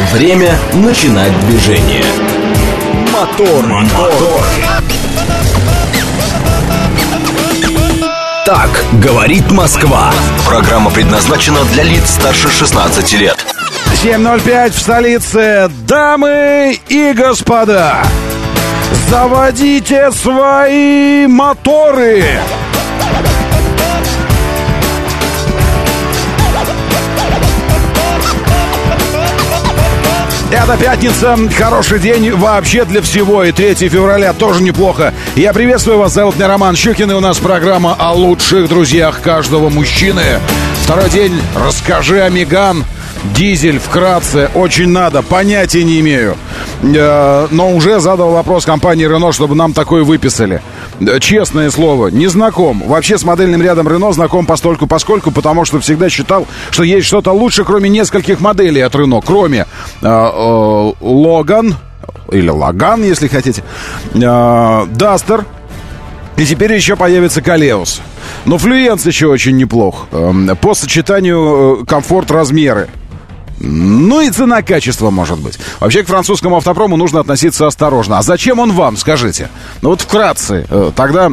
Время начинать движение. Мотор. Так говорит Москва. Программа предназначена для лиц старше 16 лет. 7:05 в столице. Дамы и господа, заводите свои моторы. Это пятница, хороший день вообще для всего, и 3 февраля тоже неплохо. Я приветствую вас, зовут меня Роман Щукин, и у нас программа о лучших друзьях каждого мужчины. Второй день, расскажи о Меган. Дизель, вкратце, очень надо, понятия не имею. Но уже задал вопрос компании Renault, чтобы нам такое выписали. Честное слово, не знаком. Вообще с модельным рядом Renault знаком постольку-поскольку, потому что всегда считал, что есть что-то лучше, кроме нескольких моделей от Renault. Кроме Logan, или Logan, если хотите, Duster. И теперь еще появится Koleos. Но Fluence еще очень неплох. По сочетанию комфорт-размеры. Ну и цена-качество, может быть. Вообще, к французскому автопрому нужно относиться осторожно. А зачем он вам, скажите? Ну вот вкратце. Тогда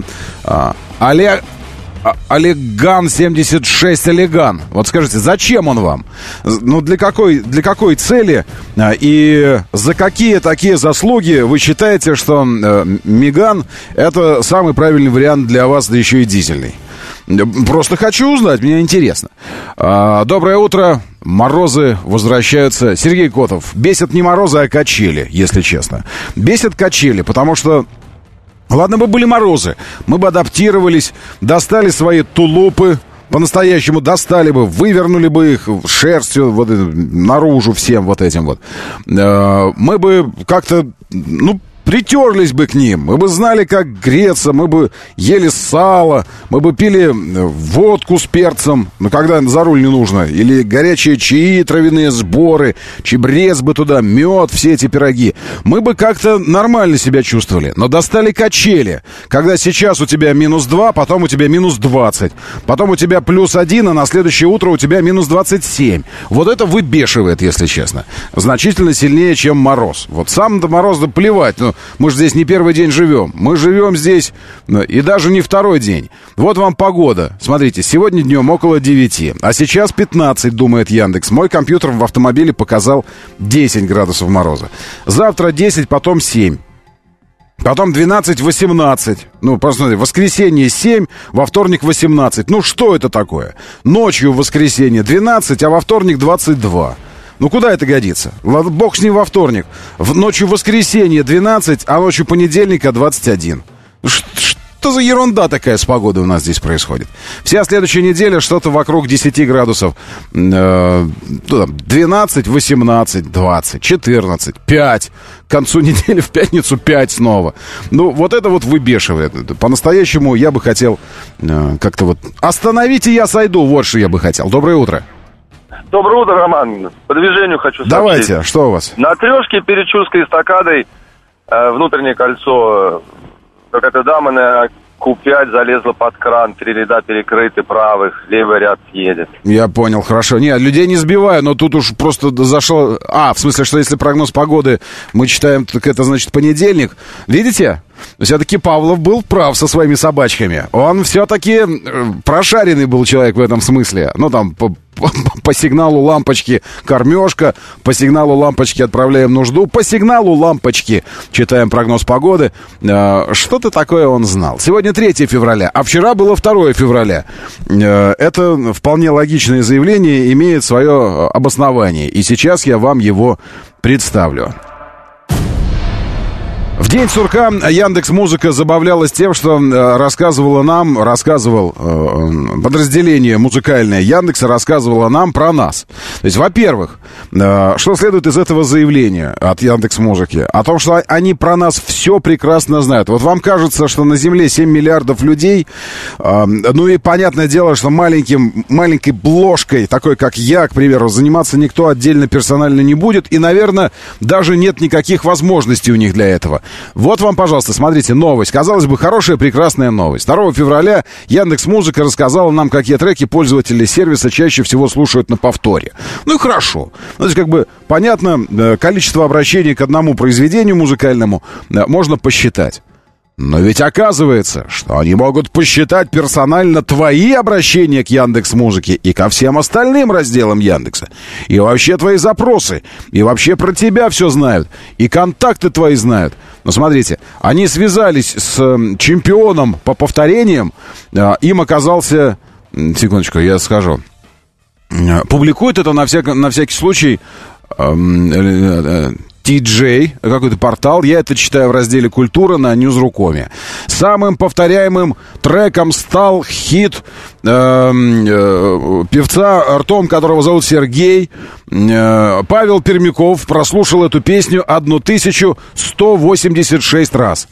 Олеган 76 Олеган. Вот скажите, зачем он вам? Ну для какой цели и за какие такие заслуги вы считаете, что Меган это самый правильный вариант для вас, да еще и дизельный? Просто хочу узнать, мне интересно. Доброе утро. Морозы возвращаются. Сергей Котов. Бесят не морозы, а качели, если честно. Бесят качели, потому что... Ладно бы были морозы, мы бы адаптировались, достали свои тулупы, по-настоящему достали бы, вывернули бы их шерстью вот, наружу всем вот этим вот. Мы бы как-то, притерлись бы к ним, мы бы знали, как греться, мы бы ели сало, мы бы пили водку с перцем, когда за руль не нужно, или горячие чаи, травяные сборы, чебрец бы туда, мед, все эти пироги. Мы бы как-то нормально себя чувствовали, но достали качели, когда сейчас у тебя -2, потом у тебя -20, потом у тебя +1, а на следующее утро у тебя -27. Вот это выбешивает, если честно. Значительно сильнее, чем мороз. Вот сам-то мороз, да плевать, мы же здесь не первый день живем. Мы живем здесь и даже не второй день. Вот вам погода. Смотрите, сегодня днем около 9, а сейчас 15, думает Яндекс. Мой компьютер в автомобиле показал 10 градусов мороза. Завтра 10, потом 7. Потом 12, 18. Посмотрите, воскресенье 7, во вторник 18. Что это такое? Ночью в воскресенье 12, а во вторник 22. Куда это годится? Бог с ним во вторник. Ночью воскресенье 12, а ночью понедельника 21. Что за ерунда такая с погодой у нас здесь происходит? Вся следующая неделя что-то вокруг 10 градусов. 12, 18, 20, 14, 5. К концу недели в пятницу 5 снова. Вот это вот выбешивает. По-настоящему я бы хотел как-то вот... Остановите, я сойду. Вот что я бы хотел. Доброе утро. Доброе утро, Роман. По движению хочу сообщить. Давайте, что у вас? На трешке перед Чурской эстакадой внутреннее кольцо. Какая-то дама на Q5 залезла под кран, 3 ряда перекрыты правых, левый ряд едет. Я понял, хорошо. Нет, людей не сбиваю, но тут уж просто зашло... в смысле, что если прогноз погоды мы читаем, так это значит понедельник. Видите? Все-таки Павлов был прав со своими собачками. Он все-таки прошаренный был человек в этом смысле. По сигналу лампочки кормежка, по сигналу лампочки отправляем нужду, по сигналу лампочки читаем прогноз погоды. Что-то такое он знал. Сегодня 3 февраля, а вчера было 2 февраля. Это вполне логичное заявление, имеет свое обоснование. И сейчас я вам его представлю. В день сурка Яндекс.Музыка забавлялась тем, что рассказывал подразделение музыкальное Яндекса рассказывало нам про нас. То есть, во-первых, что следует из этого заявления от Яндекс.Музыки? О том, что они про нас все прекрасно знают. Вот вам кажется, что на Земле 7 миллиардов людей, и понятное дело, что маленькой бложкой, такой как я, к примеру, заниматься никто отдельно персонально не будет, и, наверное, даже нет никаких возможностей у них для этого. Вот вам, пожалуйста, смотрите, новость. Казалось бы, хорошая, прекрасная новость. 2 февраля Яндекс.Музыка рассказала нам, какие треки пользователи сервиса чаще всего слушают на повторе. Ну и хорошо. То есть, как бы, понятно, количество обращений к одному произведению музыкальному можно посчитать. Но ведь оказывается, что они могут посчитать персонально твои обращения к Яндекс.Музыке и ко всем остальным разделам Яндекса. И вообще твои запросы. И вообще про тебя все знают. И контакты твои знают. Но смотрите, они связались с чемпионом по повторениям. Им оказался... Секундочку, я скажу. Публикует это на всякий случай... TJ, какой-то портал, я это читаю в разделе «Культура» на Ньюзрукоме. Самым повторяемым треком стал хит певца, ртом которого зовут Сергей. Павел Пермяков прослушал эту песню 1186 раз.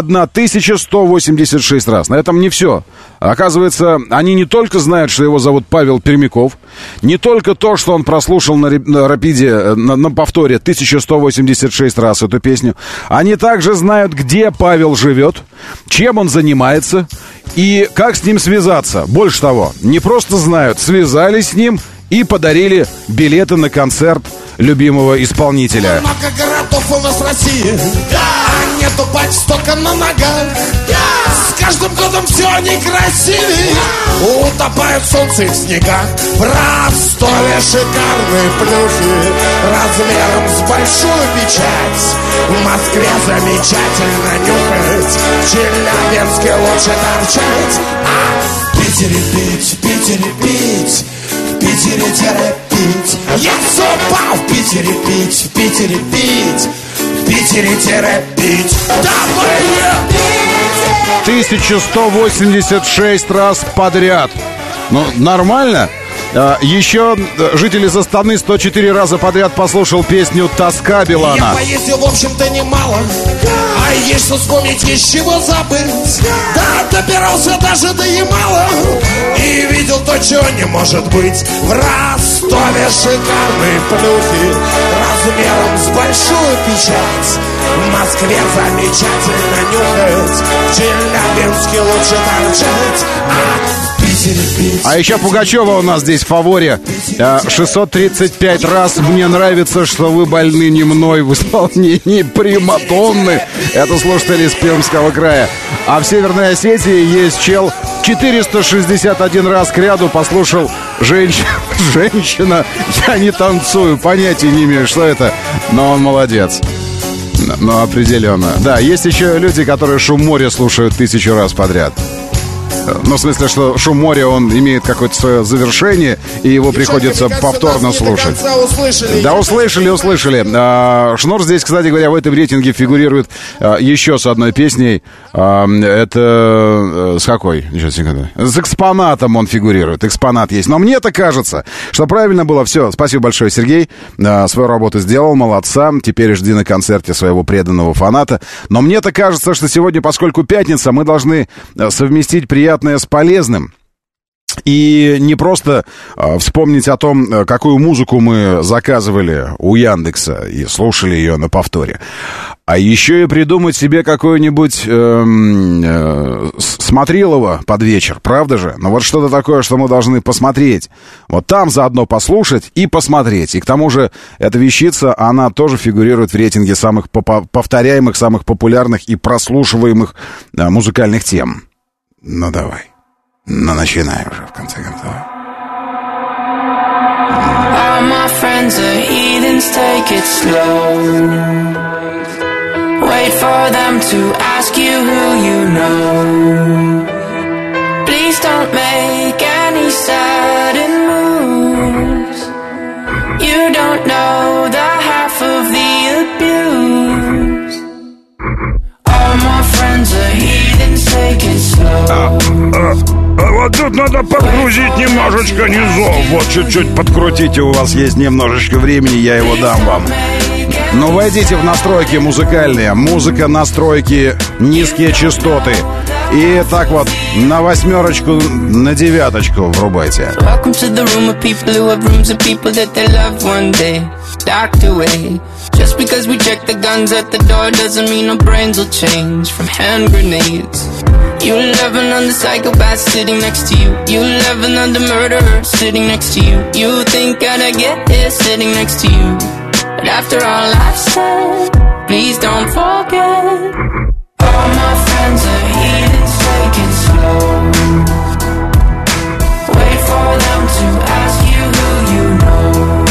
1186 раз. На этом не все. Оказывается, они не только знают, что его зовут Павел Пермяков, не только то, что он прослушал на рапиде, на повторе 1186 раз эту песню, они также знают, где Павел живет, чем он занимается и как с ним связаться. Больше того, не просто знают, связались с ним и подарили билеты на концерт любимого исполнителя. Много городов у нас в России, а нету подстока на ногах. С каждым годом все некрасивее, утопают солнце в снегах. В Ростове шикарные плюхи размером с большую печать. В Москве замечательно нюхать, в Челябинске лучше торчать. А в Питере пить, в Питере пить, в Питере пить. Я упал в Питере пить, в Питере пить, в Питере пить. Давай! 1186 раз подряд. Ну, нормально. Еще житель из Астаны 104 раза подряд послушал песню «Тоска» Билана. Я поездил, в общем-то, немало, а есть что вспомнить, есть чего забыть. Да, добирался даже до Ямала и видел то, чего не может быть. В Ростове шикарные плюхи размером с большую печать. В Москве замечательно нюхать, в Челябинске лучше торчать. А еще Пугачева у нас здесь в фаворе. 635 раз «Мне нравится, что вы больны не мной» в исполнении примадонны. Это слушатели из Пермского края. А в Северной Осетии есть чел 461 раз кряду послушал «Женщина, я не танцую». Понятия не имею, что это, но он молодец. Ну, определенно. Да, есть еще люди, которые «Шум моря» слушают 1000 раз подряд. Ну, в смысле, что «Шум моря», он имеет какое-то свое завершение, и его приходится повторно слушать. Да, услышали. Шнур здесь, кстати говоря, в этом рейтинге фигурирует еще с одной песней. Это с какой? С «Экспонатом» он фигурирует. «Экспонат» есть. Но мне-то кажется, что правильно было все. Спасибо большое, Сергей. Свою работу сделал, молодца. Теперь жди на концерте своего преданного фаната. Но мне-то кажется, что сегодня, поскольку пятница, мы должны совместить приятное с полезным. И не просто вспомнить о том, какую музыку мы заказывали у Яндекса и слушали ее на повторе, а еще и придумать себе какое-нибудь смотрелово под вечер, правда же? Ну вот что-то такое, что мы должны посмотреть. Вот там заодно послушать и посмотреть. И к тому же эта вещица, она тоже фигурирует в рейтинге самых повторяемых, самых популярных и прослушиваемых музыкальных тем. Ну давай. Ну, начинаем уже, в конце концов. All my friends are heathens, take it slow. Wait for them to ask you who you know. Please don't make any sudden moves. You don't know the half of the abuse. All my friends are heathens, take it slow. Вот тут надо подгрузить немножечко низов. Вот чуть-чуть подкрутите, у вас есть немножечко времени, я его дам вам. Ну, войдите в настройки музыкальные. Музыка, настройки, низкие частоты. И так вот, на 8, на 9 врубайте. Just Just because we check the guns at the door doesn't mean our brains will change from hand grenades. You loving on the psychopath sitting next to you. You loving on the murderer sitting next to you. You think I'd get here sitting next to you. But after all I've said, please don't forget. All my friends are heathens, take it slow. Wait for them to ask you who you know.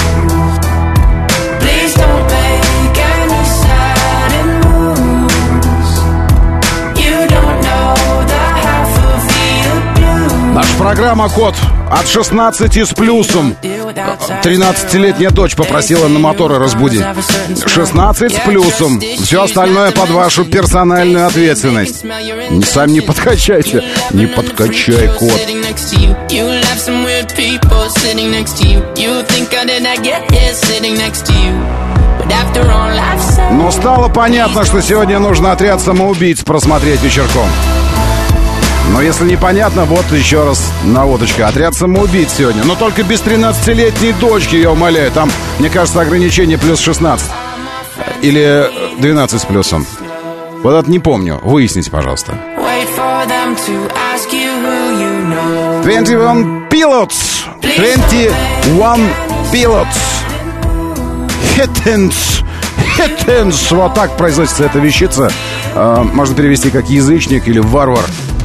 Please don't make any sudden moves. You don't know the half of the abuse. Наша программа «Код» от 16 с плюсом. 13-летняя дочь попросила на моторы разбудить. 16 с плюсом. Все остальное под вашу персональную ответственность. Сами не подкачайте. Не подкачай, кот. Но стало понятно, что сегодня нужно «Отряд самоубийц» просмотреть вечерком. Но если непонятно, вот еще раз наводочка. «Отряд самоубийц» сегодня. Но только без 13-летней дочки, я умоляю. Там, мне кажется, ограничение плюс 16. Или 12 с плюсом. Вот это не помню. Выясните, пожалуйста. 21 Pilots. 21 Pilots. Hittens. Вот так произносится эта вещица. Можно перевести как язычник или варвар.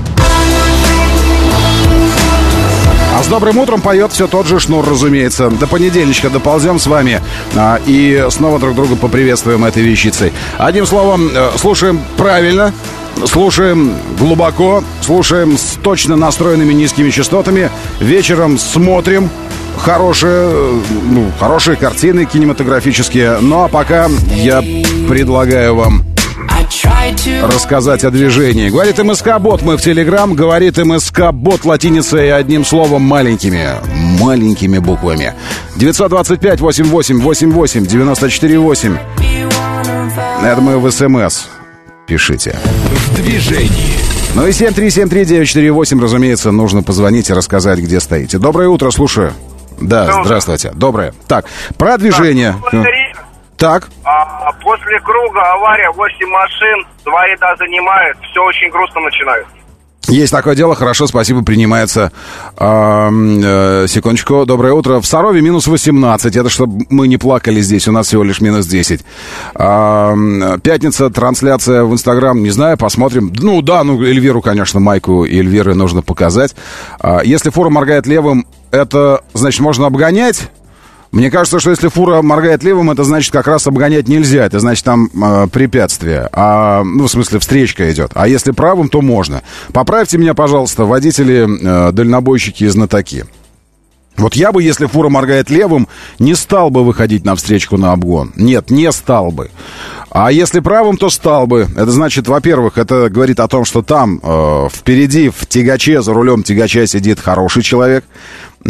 А с добрым утром поет все тот же Шнур, разумеется. До понедельничка доползем с вами и снова друг друга поприветствуем этой вещицей. Одним словом, слушаем правильно, слушаем глубоко, слушаем с точно настроенными низкими частотами. Вечером смотрим хорошие картины кинематографические. Ну а пока я предлагаю вам рассказать о движении. Говорит МСК-бот, мы в Телеграм. Говорит МСК-бот латиницей и одним словом маленькими буквами. 925-88-88-94-8. Это мы в СМС. Пишите. В движении. Ну и 7373948, разумеется, нужно позвонить и рассказать, где стоите. Доброе утро, слушаю. Да, здравствуйте. Доброе. Так, про движение. Так. После круга авария, 8 машин, 2 ряда занимают, все очень грустно начинает. Есть такое дело, хорошо, спасибо, принимается. Секундочку, доброе утро. В Сарове минус 18, это чтобы мы не плакали здесь, у нас всего лишь минус 10. Пятница, трансляция в Инстаграм, не знаю, посмотрим. Эльвиру, конечно, майку Эльвиры нужно показать. Если фура моргает левым, это значит можно обгонять? Мне кажется, что если фура моргает левым, это значит как раз обгонять нельзя. Это значит там препятствие. В смысле встречка идет. А если правым, то можно. Поправьте меня, пожалуйста, водители, дальнобойщики и знатоки. Вот я бы, если фура моргает левым, не стал бы выходить на встречку на обгон. Нет, не стал бы. А если правым, то стал бы. Это значит, во-первых, это говорит о том, что там впереди в тягаче, за рулем тягача сидит хороший человек. У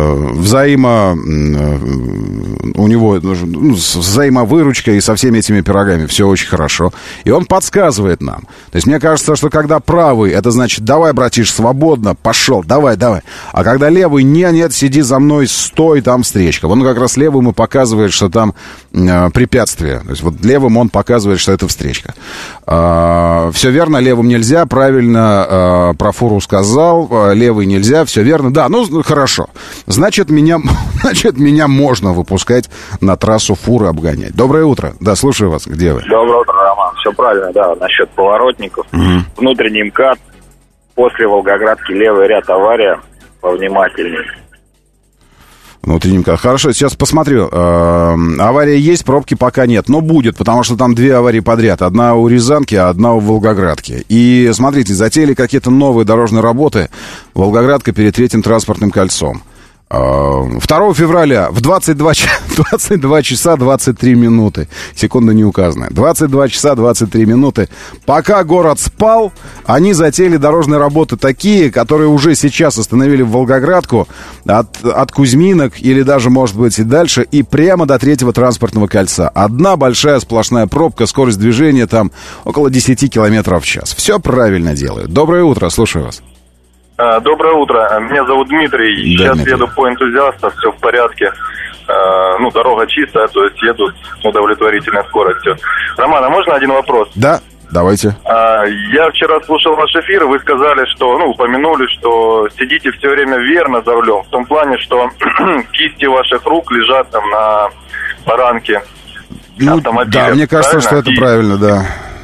него взаимовыручка и со всеми этими пирогами все очень хорошо. И он подсказывает нам. То есть мне кажется, что когда правый, это значит, давай, братиш, свободно, пошел, давай. А когда левый, нет, сиди за мной, стой, там встречка. Он как раз левым и показывает, что там препятствие. То есть вот левым он показывает, что это встречка. Все верно, левым нельзя, правильно про фуру сказал, левый нельзя, все верно. Да, хорошо. Значит, меня можно выпускать на трассу фуры обгонять. Доброе утро. Да, слушаю вас. Где вы? Доброе утро, Роман. Все правильно, да, насчет поворотников. Внутренний МКАД. После Волгоградки левый ряд авария. Повнимательней. Внутренний МКАД. Хорошо, сейчас посмотрю. Авария есть, пробки пока нет. Но будет, потому что там 2 аварии подряд. Одна у Рязанки, а одна у Волгоградки. И смотрите, затеяли какие-то новые дорожные работы. Волгоградка перед 3-м транспортным кольцом. 2 февраля в 22 часа 23 минуты. Секунда не указана. 22 часа 23 минуты. Пока город спал, они затеяли дорожные работы такие, которые уже сейчас остановили в Волгоградку от Кузьминок или даже, может быть, и дальше, и прямо до 3-го транспортного кольца. Одна большая сплошная пробка, скорость движения там около 10 километров в час. Все правильно делают. Доброе утро, слушаю вас. Доброе утро. Меня зовут Дмитрий. Да, Сейчас Дмитрий. еду по энтузиасту, все в порядке. Дорога чистая, то есть еду с удовлетворительной скоростью. Роман, а можно один вопрос? Да, давайте. Я вчера слушал ваш эфир, вы сказали, что, упомянули, что сидите все время верно за рулем. В том плане, что кисти ваших рук лежат там на баранке автомобиля. Да, мне кажется, что это правильно, да.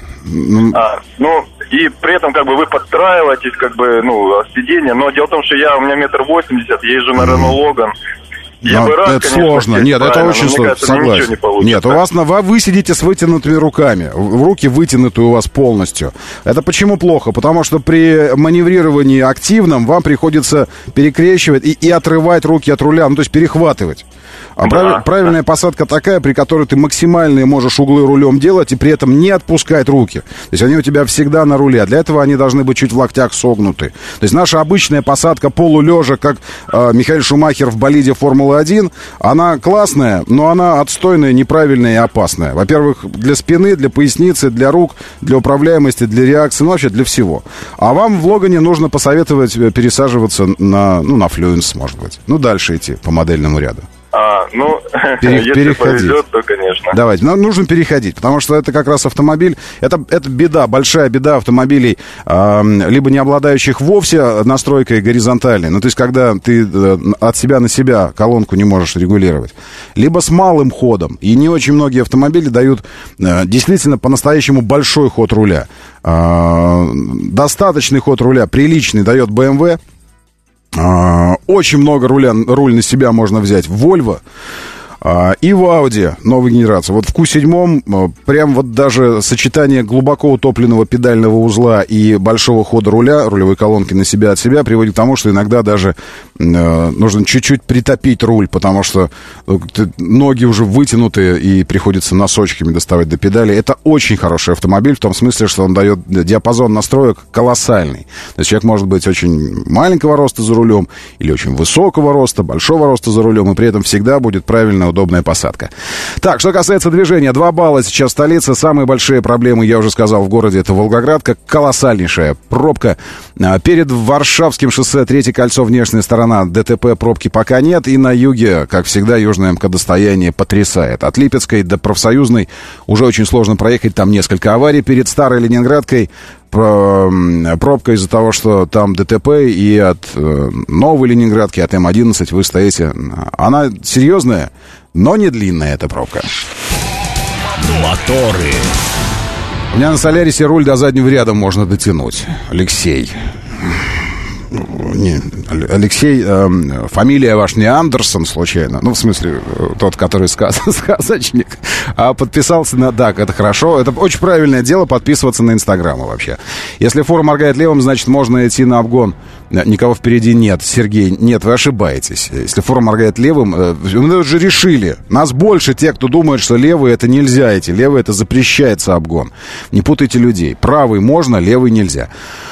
И при этом вы подстраиваетесь, сиденье. Но дело в том, что у меня 1,80 м, езжу на Renault Logan. Это сложно. Нет, это очень сложно. Согласен. Нет, вы сидите с вытянутыми руками. Руки вытянуты у вас полностью. Это почему плохо? Потому что при маневрировании активном вам приходится перекрещивать и отрывать руки от руля, то есть перехватывать. Правильная посадка такая, при которой ты максимальные можешь углы рулем делать и при этом не отпускать руки. То есть они у тебя всегда на руле. А для этого они должны быть чуть в локтях согнуты. То есть наша обычная посадка полулежа, как Михаэль Шумахер в болиде Формулы-1, она классная, но она отстойная, неправильная и опасная. Во-первых, для спины, для поясницы, для рук, для управляемости, для реакции, вообще для всего. А вам в Логане нужно посоветовать пересаживаться на Флюенс, может быть. дальше идти по модельному ряду. Если повезет, то, конечно. Давайте, нужно переходить, потому что это как раз автомобиль, это беда, большая беда автомобилей, либо не обладающих вовсе настройкой горизонтальной, то есть когда ты от себя на себя колонку не можешь регулировать, либо с малым ходом, и не очень многие автомобили дают действительно по-настоящему большой ход руля. Достаточный ход руля, приличный, дает BMW. Очень много руль на себя можно взять в Volvo и в Audi новой генерации. В Q7 прям даже сочетание глубоко утопленного педального узла и большого хода руля, рулевой колонки на себя от себя, приводит к тому, что иногда даже нужно чуть-чуть притопить руль, потому что ноги уже вытянуты и приходится носочками доставать до педали. Это очень хороший автомобиль в том смысле, что он дает диапазон настроек колоссальный. То есть человек может быть очень маленького роста за рулем или очень высокого роста, большого роста за рулем, и при этом всегда будет правильная, удобная посадка. Так, что касается движения, 2 балла сейчас столица. Самые большие проблемы, я уже сказал, в городе это Волгоградка. Колоссальнейшая пробка. Перед Варшавским шоссе 3-е кольцо, внешняя сторона, ДТП, пробки пока нет. И на юге, как всегда, южное МК-достояние потрясает. От Липецкой до Профсоюзной уже очень сложно проехать. Там несколько аварий. Перед Старой Ленинградкой пробка из-за того, что там ДТП, и от Новой Ленинградки, от М11 вы стоите. Она серьезная, но не длинная эта пробка. Моторы. У меня на Солярисе руль до заднего ряда можно дотянуть. Алексей. Алексей, фамилия ваша не Андерсон, случайно? В смысле, тот, который сказочник. А подписался на... Да, это хорошо. Это очень правильное дело, подписываться на Инстаграмы вообще. Если фора моргает левым, значит, можно идти на обгон. Никого впереди нет. Сергей, нет, вы ошибаетесь. Если фора моргает левым, мы уже решили. Нас больше те, кто думает, что левый это нельзя идти. Левый это запрещается обгон. Не путайте людей. Правый можно, левый нельзя.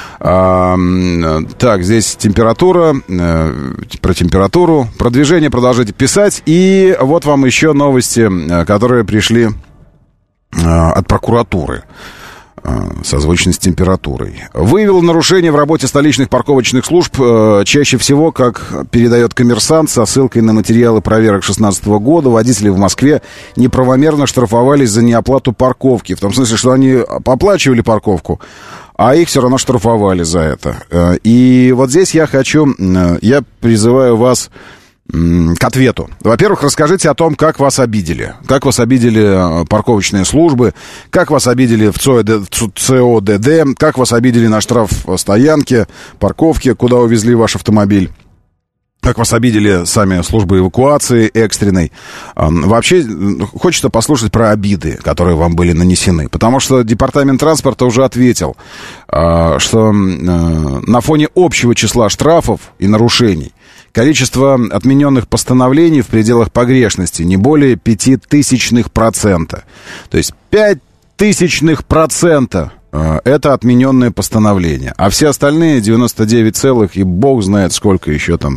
Так, здесь температура, про температуру, про движение продолжайте писать. И вот вам еще новости, которые пришли от прокуратуры. Созвучно с температурой. Выявил нарушение в работе столичных парковочных служб. Чаще всего, как передает «Коммерсант», со ссылкой на материалы проверок 2016 года, водители в Москве неправомерно штрафовались за неоплату парковки. В том смысле, что они оплачивали парковку, а их все равно штрафовали за это. И вот здесь я призываю вас к ответу. Во-первых, расскажите о том, как вас обидели. Как вас обидели парковочные службы, как вас обидели в ЦОДД, как вас обидели на штрафстоянке, парковке, куда увезли ваш автомобиль. Как вас обидели сами службы эвакуации экстренной. Вообще, хочется послушать про обиды, которые вам были нанесены. Потому что Департамент транспорта уже ответил, что на фоне общего числа штрафов и нарушений количество отмененных постановлений в пределах погрешности не более 0,005%. То есть 0,005% это отмененные постановления. А все остальные 99 целых, и бог знает сколько еще там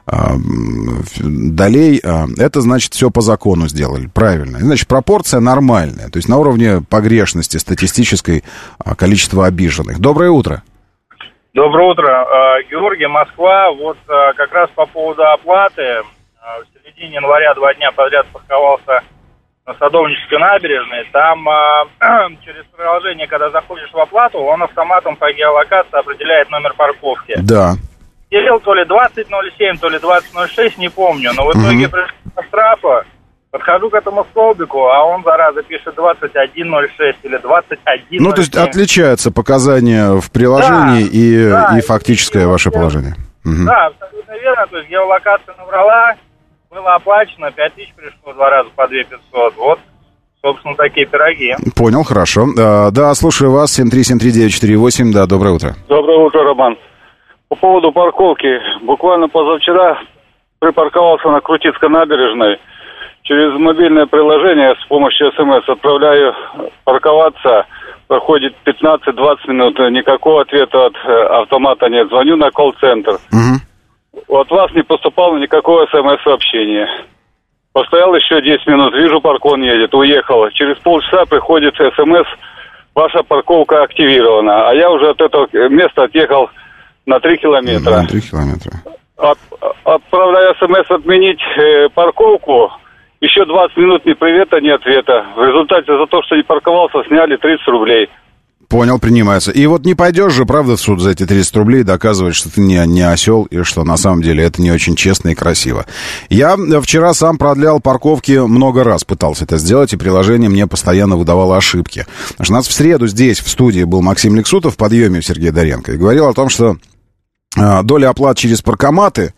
долей, это значит все по закону сделали, правильно. Значит, пропорция нормальная, то есть на уровне погрешности статистической количества обиженных. Доброе утро. Доброе утро. Георгий, Москва. Вот как раз по поводу оплаты. В середине января 2 дня подряд парковался на Садовнической набережной. Там через приложение, когда заходишь в оплату, он автоматом по геолокации определяет номер парковки. Да. Делил то ли 20.07, то ли 20.06, не помню. Но в итоге пришел по штрафу. Подхожу к этому столбику, а он, зараза, пишет 21.06 или 21.07. Ну, то есть отличаются показания в приложении и фактическое ваше положение. Да, абсолютно верно. То есть геолокация набрала, было оплачено, 5 тысяч пришло 2 раза по 2500. Вот, собственно, такие пироги. Понял, хорошо. Да, слушаю вас, 7373948, да, доброе утро. Доброе утро, Роман. По поводу парковки. Буквально позавчера припарковался на Крутицкой набережной. Через мобильное приложение с помощью СМС отправляю парковаться. Проходит 15-20 минут. Никакого ответа от автомата нет. Звоню на колл-центр. От вас не поступало никакого СМС-сообщения. Постоял еще 10 минут. Вижу, паркон едет. Уехал. Через полчаса приходит СМС. Ваша парковка активирована. А я уже от этого места отъехал на 3 километра. 3 километра. Отправляю СМС отменить парковку. Еще 20 минут ни привета, ни ответа. В результате за то, что не парковался, сняли 30 рублей. Понял, принимается. И вот не пойдешь же, правда, в суд за эти 30 рублей доказывать, что ты не осел, и что на самом деле это не очень честно и красиво. Я вчера сам продлял парковки много раз, пытался это сделать, и приложение мне постоянно выдавало ошибки. Потому что у нас в среду здесь, в студии, был Максим Лексутов в подъеме в Сергея Доренко, и говорил о том, что доля оплат через паркоматы,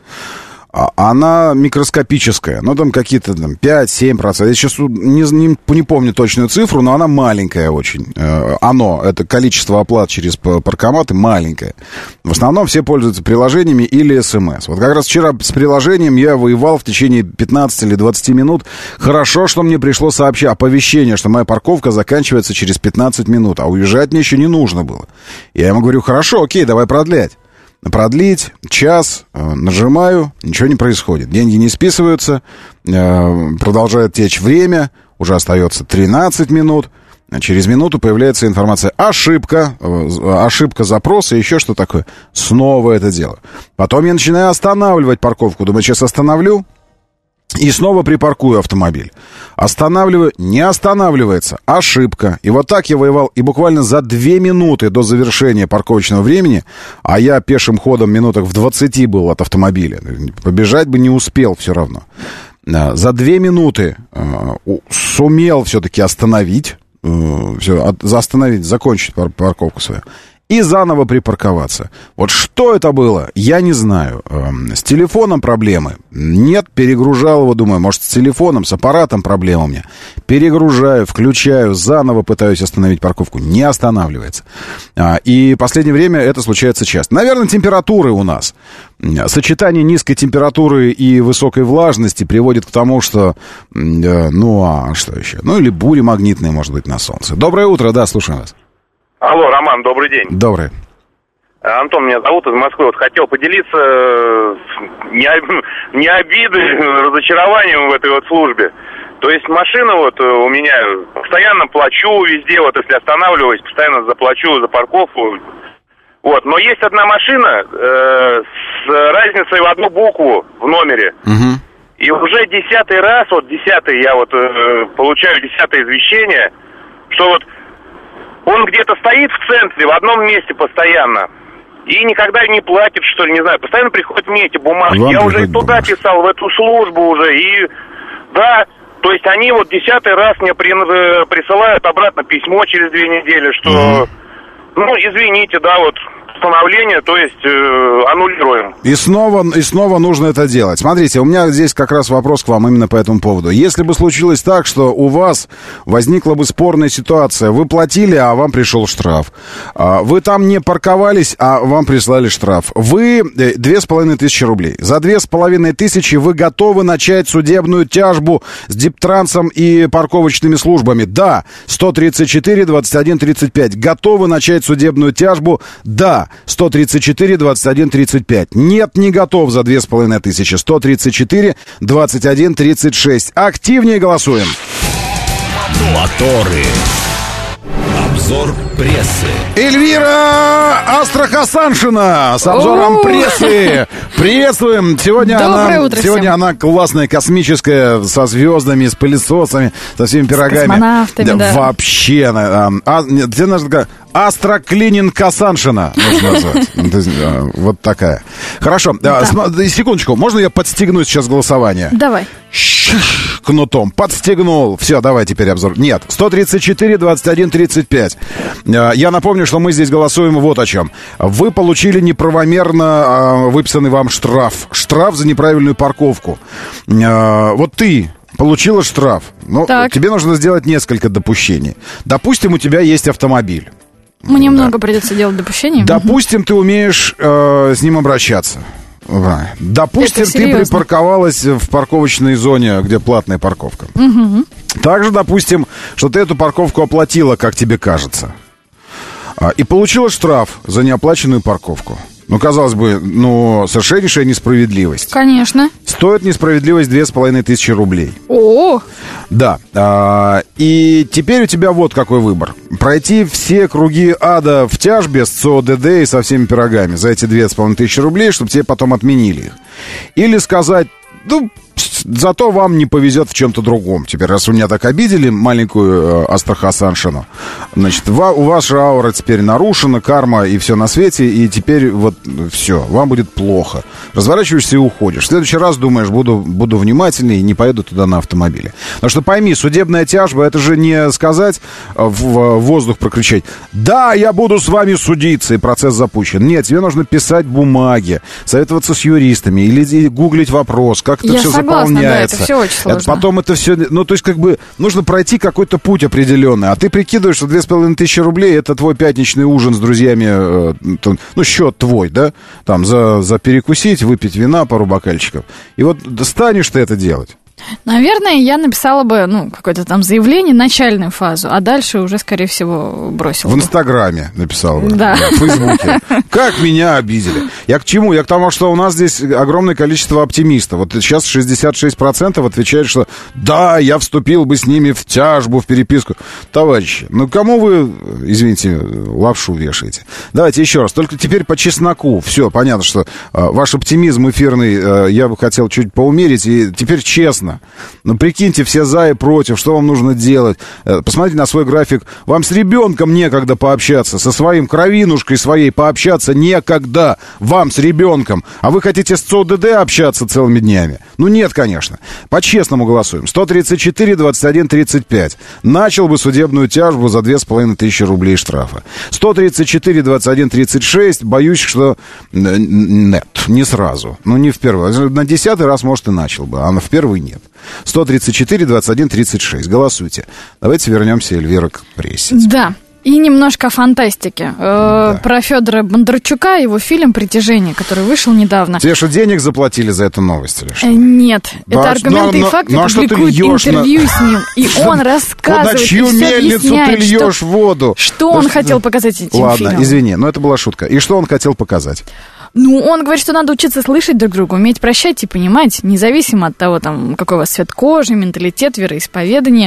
она микроскопическая, ну, там какие-то 5-7%. Я сейчас не помню точную цифру, но она маленькая очень. Это количество оплат через паркоматы маленькое. В основном все пользуются приложениями или СМС. Вот как раз вчера с приложением я воевал в течение 15 или 20 минут. Хорошо, что мне пришло оповещение, что моя парковка заканчивается через 15 минут, а уезжать мне еще не нужно было. Я ему говорю, хорошо, окей, давай продлять. Продлить, час, нажимаю, ничего не происходит. Деньги не списываются, продолжает течь время, уже остается 13 минут. Через минуту появляется информация ошибка запроса, еще что такое. Снова это дело. Потом я начинаю останавливать парковку. Думаю, сейчас остановлю. И снова припаркую автомобиль. Останавливаю, не останавливается. Ошибка. И вот так я воевал. И буквально за 2 минуты до завершения парковочного времени, а я пешим ходом минутах в 20 был от автомобиля, побежать бы не успел все равно. За 2 минуты сумел все-таки остановить, закончить парковку свою. И заново припарковаться. Вот что это было, я не знаю. С телефоном проблемы? Нет, перегружал его, думаю, может, с телефоном, с аппаратом проблема у меня. Перегружаю, включаю, заново пытаюсь остановить парковку. Не останавливается. И в последнее время это случается часто. Наверное, температуры у нас. Сочетание низкой температуры и высокой влажности приводит к тому, что... что еще? Или бури магнитные, может быть, на солнце. Доброе утро, да, слушаю вас. Алло, Роман, добрый день. Добрый. Антон меня зовут, из Москвы. Вот хотел поделиться не обидой, разочарованием в этой вот службе. То есть машина вот у меня, постоянно плачу везде, вот если останавливаюсь, постоянно заплачу за парковку. Вот, но есть одна машина с разницей в одну букву в номере. Угу. И уже 10-й раз, я получаю 10-е извещение, что вот он где-то стоит в центре, в одном месте постоянно, и никогда не платит, что ли, не знаю. Постоянно приходят мне эти бумажки. Я уже и туда писал, в эту службу уже, и да, то есть они 10-й раз мне присылают обратно письмо через 2 недели, что, извините, да, постановление, то есть аннулируем. И снова нужно это делать. Смотрите, у меня здесь как раз вопрос к вам именно по этому поводу. Если бы случилось так, что у вас возникла бы спорная ситуация, вы платили, а вам пришел штраф. Вы там не парковались, а вам прислали штраф. Вы 2500 рублей. За 2500 вы готовы начать судебную тяжбу с Диптрансом и парковочными службами? Да. 134 21 35. Готовы начать судебную тяжбу? Да. 134 21 35. Нет, не готов за 2500. 134 21 36. Активнее голосуем. Моторы. Обзор прессы. Эльвира Астрахасаншина с обзором прессы. Приветствуем. Сегодня она классная, космическая, со звездами, с пылесосами, со всеми пирогами. С космонавтами, да. Вообще. Тебе нужно сказать Астроклининг Касаншина нужно назвать. Вот такая. Хорошо. Секундочку. Можно я подстегну сейчас голосование? Давай. Кнутом. Подстегнул. Все, давай теперь обзор. Нет. 134, 21, 35. Я напомню, что мы здесь голосуем вот о чем. Вы получили неправомерно выписанный вам штраф. Штраф за неправильную парковку. Вот ты получила штраф. Ну, тебе нужно сделать несколько допущений. Допустим, у тебя есть автомобиль. Мне много придется делать допущений. Допустим, ты умеешь с ним обращаться. Допустим, ты припарковалась в парковочной зоне, где платная парковка. Также допустим, что ты эту парковку оплатила, как тебе кажется, и получила штраф за неоплаченную парковку. Ну, казалось бы, совершеннейшая несправедливость. Конечно. Стоит несправедливость 2500 рублей. О! Да. И теперь у тебя вот какой выбор. Пройти все круги ада в тяжбе с ЦОДД и со всеми пирогами за эти 2500 рублей, чтобы тебе потом отменили их. Или сказать, зато вам не повезет в чем-то другом. Теперь, раз вы меня так обидели, маленькую Астрахасаншину, значит, у ваша аура теперь нарушена, карма и все на свете, и теперь вот все, вам будет плохо. Разворачиваешься и уходишь. В следующий раз думаешь, буду внимательней и не поеду туда на автомобиле. Потому что пойми, судебная тяжба, это же не сказать в воздух прокричать: да, я буду с вами судиться, и процесс запущен. Нет, тебе нужно писать бумаги, советоваться с юристами или гуглить вопрос, как это все заполняется. Да, это все очень сложно. Потом это все, то есть нужно пройти какой-то путь определенный. А ты прикидываешь, что 2500 рублей это твой пятничный ужин с друзьями, счет твой, да? Там за перекусить, выпить вина, пару бокальчиков. И вот станешь ты это делать? Наверное, я написала бы, какое-то там заявление, начальную фазу, а дальше уже, скорее всего, бросила в Инстаграме написала бы. Да. В Фейсбуке. Как меня обидели. Я к чему? Я к тому, что у нас здесь огромное количество оптимистов. Вот сейчас 66% отвечают, что да, я вступил бы с ними в тяжбу, в переписку. Товарищи, кому вы, извините, лапшу вешаете? Давайте еще раз. Только теперь по чесноку. Все, понятно, что ваш оптимизм эфирный я бы хотел чуть поумерить. И теперь честно. Прикиньте, все за и против, что вам нужно делать. Посмотрите на свой график. Вам с ребенком некогда пообщаться, со своим кровинушкой своей пообщаться некогда. Вам с ребенком. А вы хотите с ЦОДД общаться целыми днями? Нет, конечно. По-честному голосуем. 134, 21, 35. Начал бы судебную тяжбу за 2500 рублей штрафа. 134, 21, 36. Боюсь, что нет, не сразу. Не в первый. На 10-й раз, может, и начал бы, а в первый нет. 134, 21, 36. Голосуйте. Давайте вернемся, Эльвира, к прессе. Да. И немножко о фантастике. Про Федора Бондарчука, его фильм «Притяжение», который вышел недавно. Тебе что, денег заплатили за эту новость или что? Нет. Это аргументы и факты, публикуют интервью с ним. И он рассказывает, на чью мельницу ты льешь воду? Что он хотел показать этим фильмом. Ладно, извини, но это была шутка. И что он хотел показать? Он говорит, что надо учиться слышать друг друга, уметь прощать и понимать, независимо от того, какой у вас цвет кожи, менталитет, вероисповедание.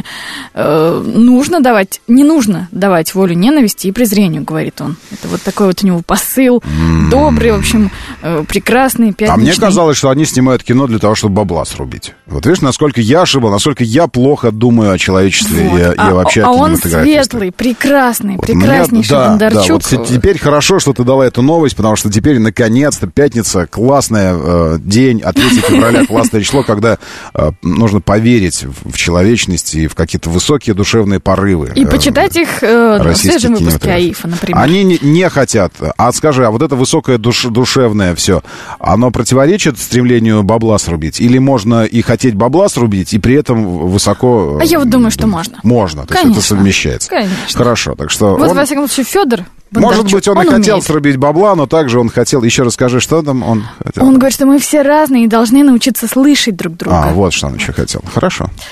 Не нужно давать волю ненависти и презрению, говорит он. Это вот такой вот у него посыл, добрый, в общем, прекрасный, пятничный. А мне казалось, что они снимают кино для того, чтобы бабла срубить. Вот видишь, насколько я ошибал, насколько я плохо думаю о человечестве и вообще о кинематографе. А он светлый, прекрасный, прекраснейший Бондарчук. Да, вот теперь хорошо, что ты дала эту новость, потому что теперь наконец-то пятница, классный день, от 3 февраля классное число, когда нужно поверить в человечность и в какие-то высокие душевные порывы. И почитать их в свежем выпуске АИФа, например. Они не хотят. А скажи, а вот это высокое душевное все, оно противоречит стремлению бабла срубить? Или можно и хотеть бабла срубить, и при этом высоко... А я вот думаю, что можно. Можно, то есть это совмещается. Конечно. Хорошо, так что... Вот, во всяком случае, Федор Бондарчук, может быть, он и хотел умеет срубить бабла, но также он хотел... Еще расскажи, что там он хотел? Он говорит, что мы все разные и должны научиться слышать друг друга. Вот что он еще хотел. Хорошо.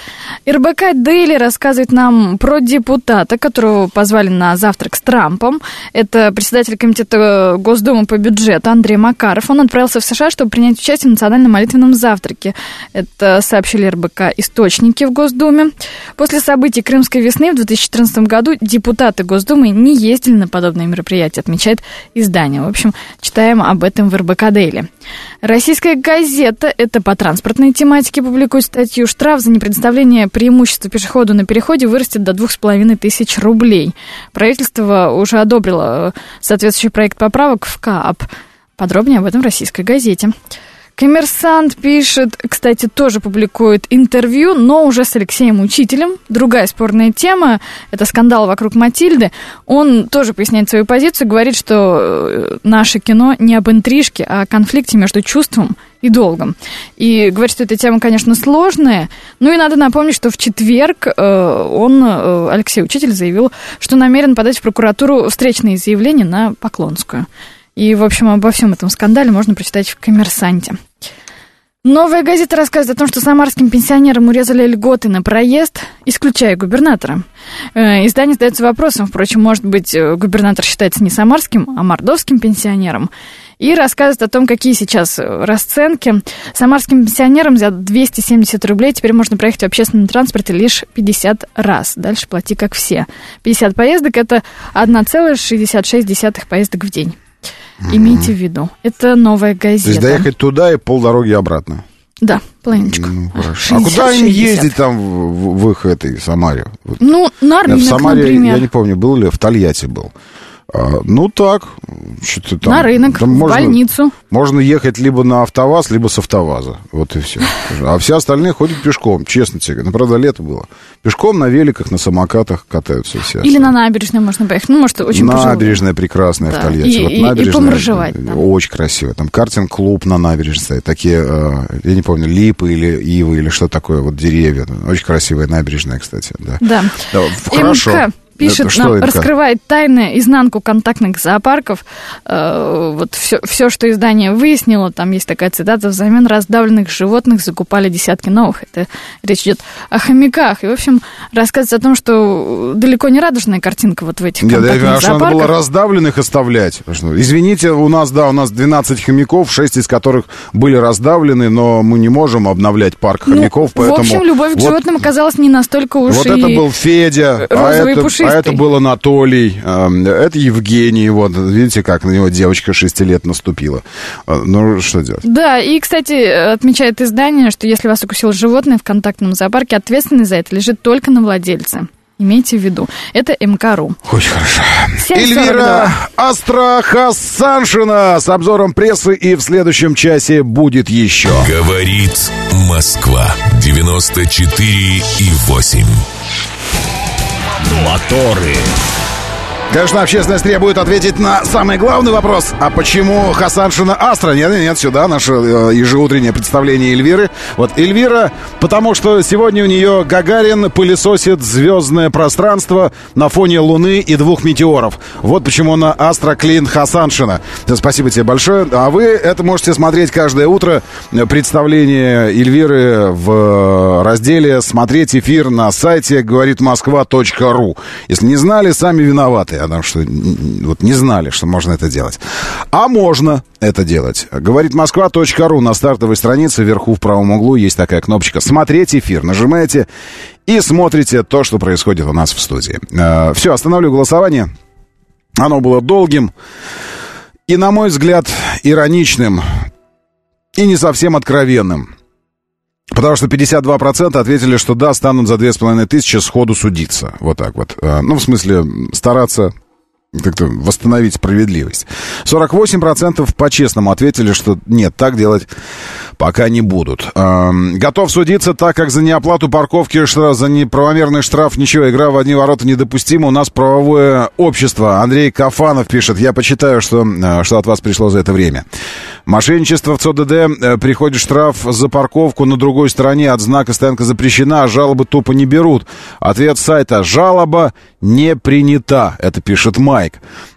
РБК Дейли рассказывает нам про депутата, которого позвали на завтрак с Трампом. Это председатель комитета Госдумы по бюджету Андрей Макаров. Он отправился в США, чтобы принять участие в национальном молитвенном завтраке. Это сообщили РБК источники в Госдуме. После событий Крымской весны в 2014 году депутаты Госдумы не ездили на подобные мероприятия, отмечает издание. В общем, читаем об этом в РБК Дейли. Российская газета, это по транспортной тематике, публикует статью: штраф за непредоставление преимущества пешеходу на переходе вырастет до 2500 рублей. Правительство уже одобрило соответствующий проект поправок в КАП. Подробнее об этом в российской газете. Коммерсант пишет, кстати, тоже публикует интервью, но уже с Алексеем Учителем. Другая спорная тема, это скандал вокруг Матильды. Он тоже поясняет свою позицию, говорит, что наше кино не об интрижке, а о конфликте между чувством и долгом. И говорит, что эта тема, конечно, сложная. Ну и надо напомнить, что в четверг Алексей Учитель, заявил, что намерен подать в прокуратуру встречные заявления на Поклонскую. И, в общем, обо всем этом скандале можно прочитать в «Коммерсанте». Новая газета рассказывает о том, что самарским пенсионерам урезали льготы на проезд, исключая губернатора. Издание задается вопросом, впрочем, может быть, губернатор считается не самарским, а мордовским пенсионером. И рассказывает о том, какие сейчас расценки. Самарским пенсионерам за 270 рублей теперь можно проехать в общественном транспорте лишь 50 раз. Дальше плати как все. 50 поездок – это 1,66 поездок в день. Имейте в виду. Это новая газета. То есть доехать туда и полдороги обратно? Да, половиночку. А куда им ездить там в их этой Самаре? Ну, на рынок, в Самаре, например. Я не помню, был ли, в Тольятти был. Ну так, что-то там. На рынок, там в больницу. Можно ехать либо на АвтоВАЗ, либо с АвтоВАЗа. Вот и все. А все остальные ходят пешком, честно тебе говорю. Ну, правда, лето было. Пешком, на великах, на самокатах катаются все. Или на набережную можно поехать. Ну, может, очень набережная прекрасная, да, в Тольятти. Вот набережная, и поморжевать. Да. Очень красиво. Там картинг-клуб на набережной стоит. Такие, я не помню, липы или ивы, или что такое, вот деревья. Очень красивая набережная, кстати. Да. Хорошо. Пишет нам, раскрывает тайны, изнанку контактных зоопарков. Вот все, что издание выяснило, там есть такая цитата: взамен раздавленных животных закупали десятки новых. Это речь идет о хомяках. И, в общем, рассказывается о том, что далеко не радужная картинка вот в этих контактных зоопарках. А что надо было раздавленных оставлять? Извините, у нас 12 хомяков, 6 из которых были раздавлены, но мы не можем обновлять парк хомяков, поэтому... В общем, любовь к животным оказалась не настолько уж вот это был Федя, а это был Анатолий, это Евгений, вот, видите, как на него девочка 6 лет наступила. Ну, что делать? Да, и, кстати, отмечает издание, что если вас укусило животное в контактном зоопарке, ответственность за это лежит только на владельце. Имейте в виду. Это МК.ру. Очень хорошо. Эльвира Астрахасаншина с обзором прессы, и в следующем часе будет еще. Говорит Москва. 94,8. Моторы. Конечно, общественность требует ответить на самый главный вопрос. А почему Хасаншина Астра? Нет, сюда наше ежеутреннее представление Эльвиры. Вот Эльвира, потому что сегодня у нее Гагарин пылесосит звездное пространство на фоне Луны и 2 метеоров. Вот почему она Астра Клин Хасаншина. Спасибо тебе большое. А вы это можете смотреть каждое утро. Представление Эльвиры в разделе «Смотреть эфир» на сайте говоритмосква.ру. Если не знали, сами виноваты. Потому что вот не знали, что можно это делать. А можно это делать. Говоритмосква.ру, на стартовой странице вверху в правом углу есть такая кнопочка «Смотреть эфир». Нажимаете и смотрите то, что происходит у нас в студии. Все, остановлю голосование. Оно было долгим и, на мой взгляд, ироничным и не совсем откровенным. Потому что 52% ответили, что да, станут за 2500 сходу судиться. Вот так вот. Ну, в смысле, стараться как-то восстановить справедливость. 48% по-честному ответили, что нет, так делать пока не будут. Готов судиться, так как за неоплату парковки, за неправомерный штраф ничего, игра в одни ворота недопустима. У нас правовое общество. Андрей Кафанов пишет: я почитаю, что от вас пришло за это время. Мошенничество в ЦОДД. Приходит штраф за парковку на другой стороне от знака «Стоянка запрещена», а жалобы тупо не берут. Ответ сайта: жалоба не принята. Это пишет Майк.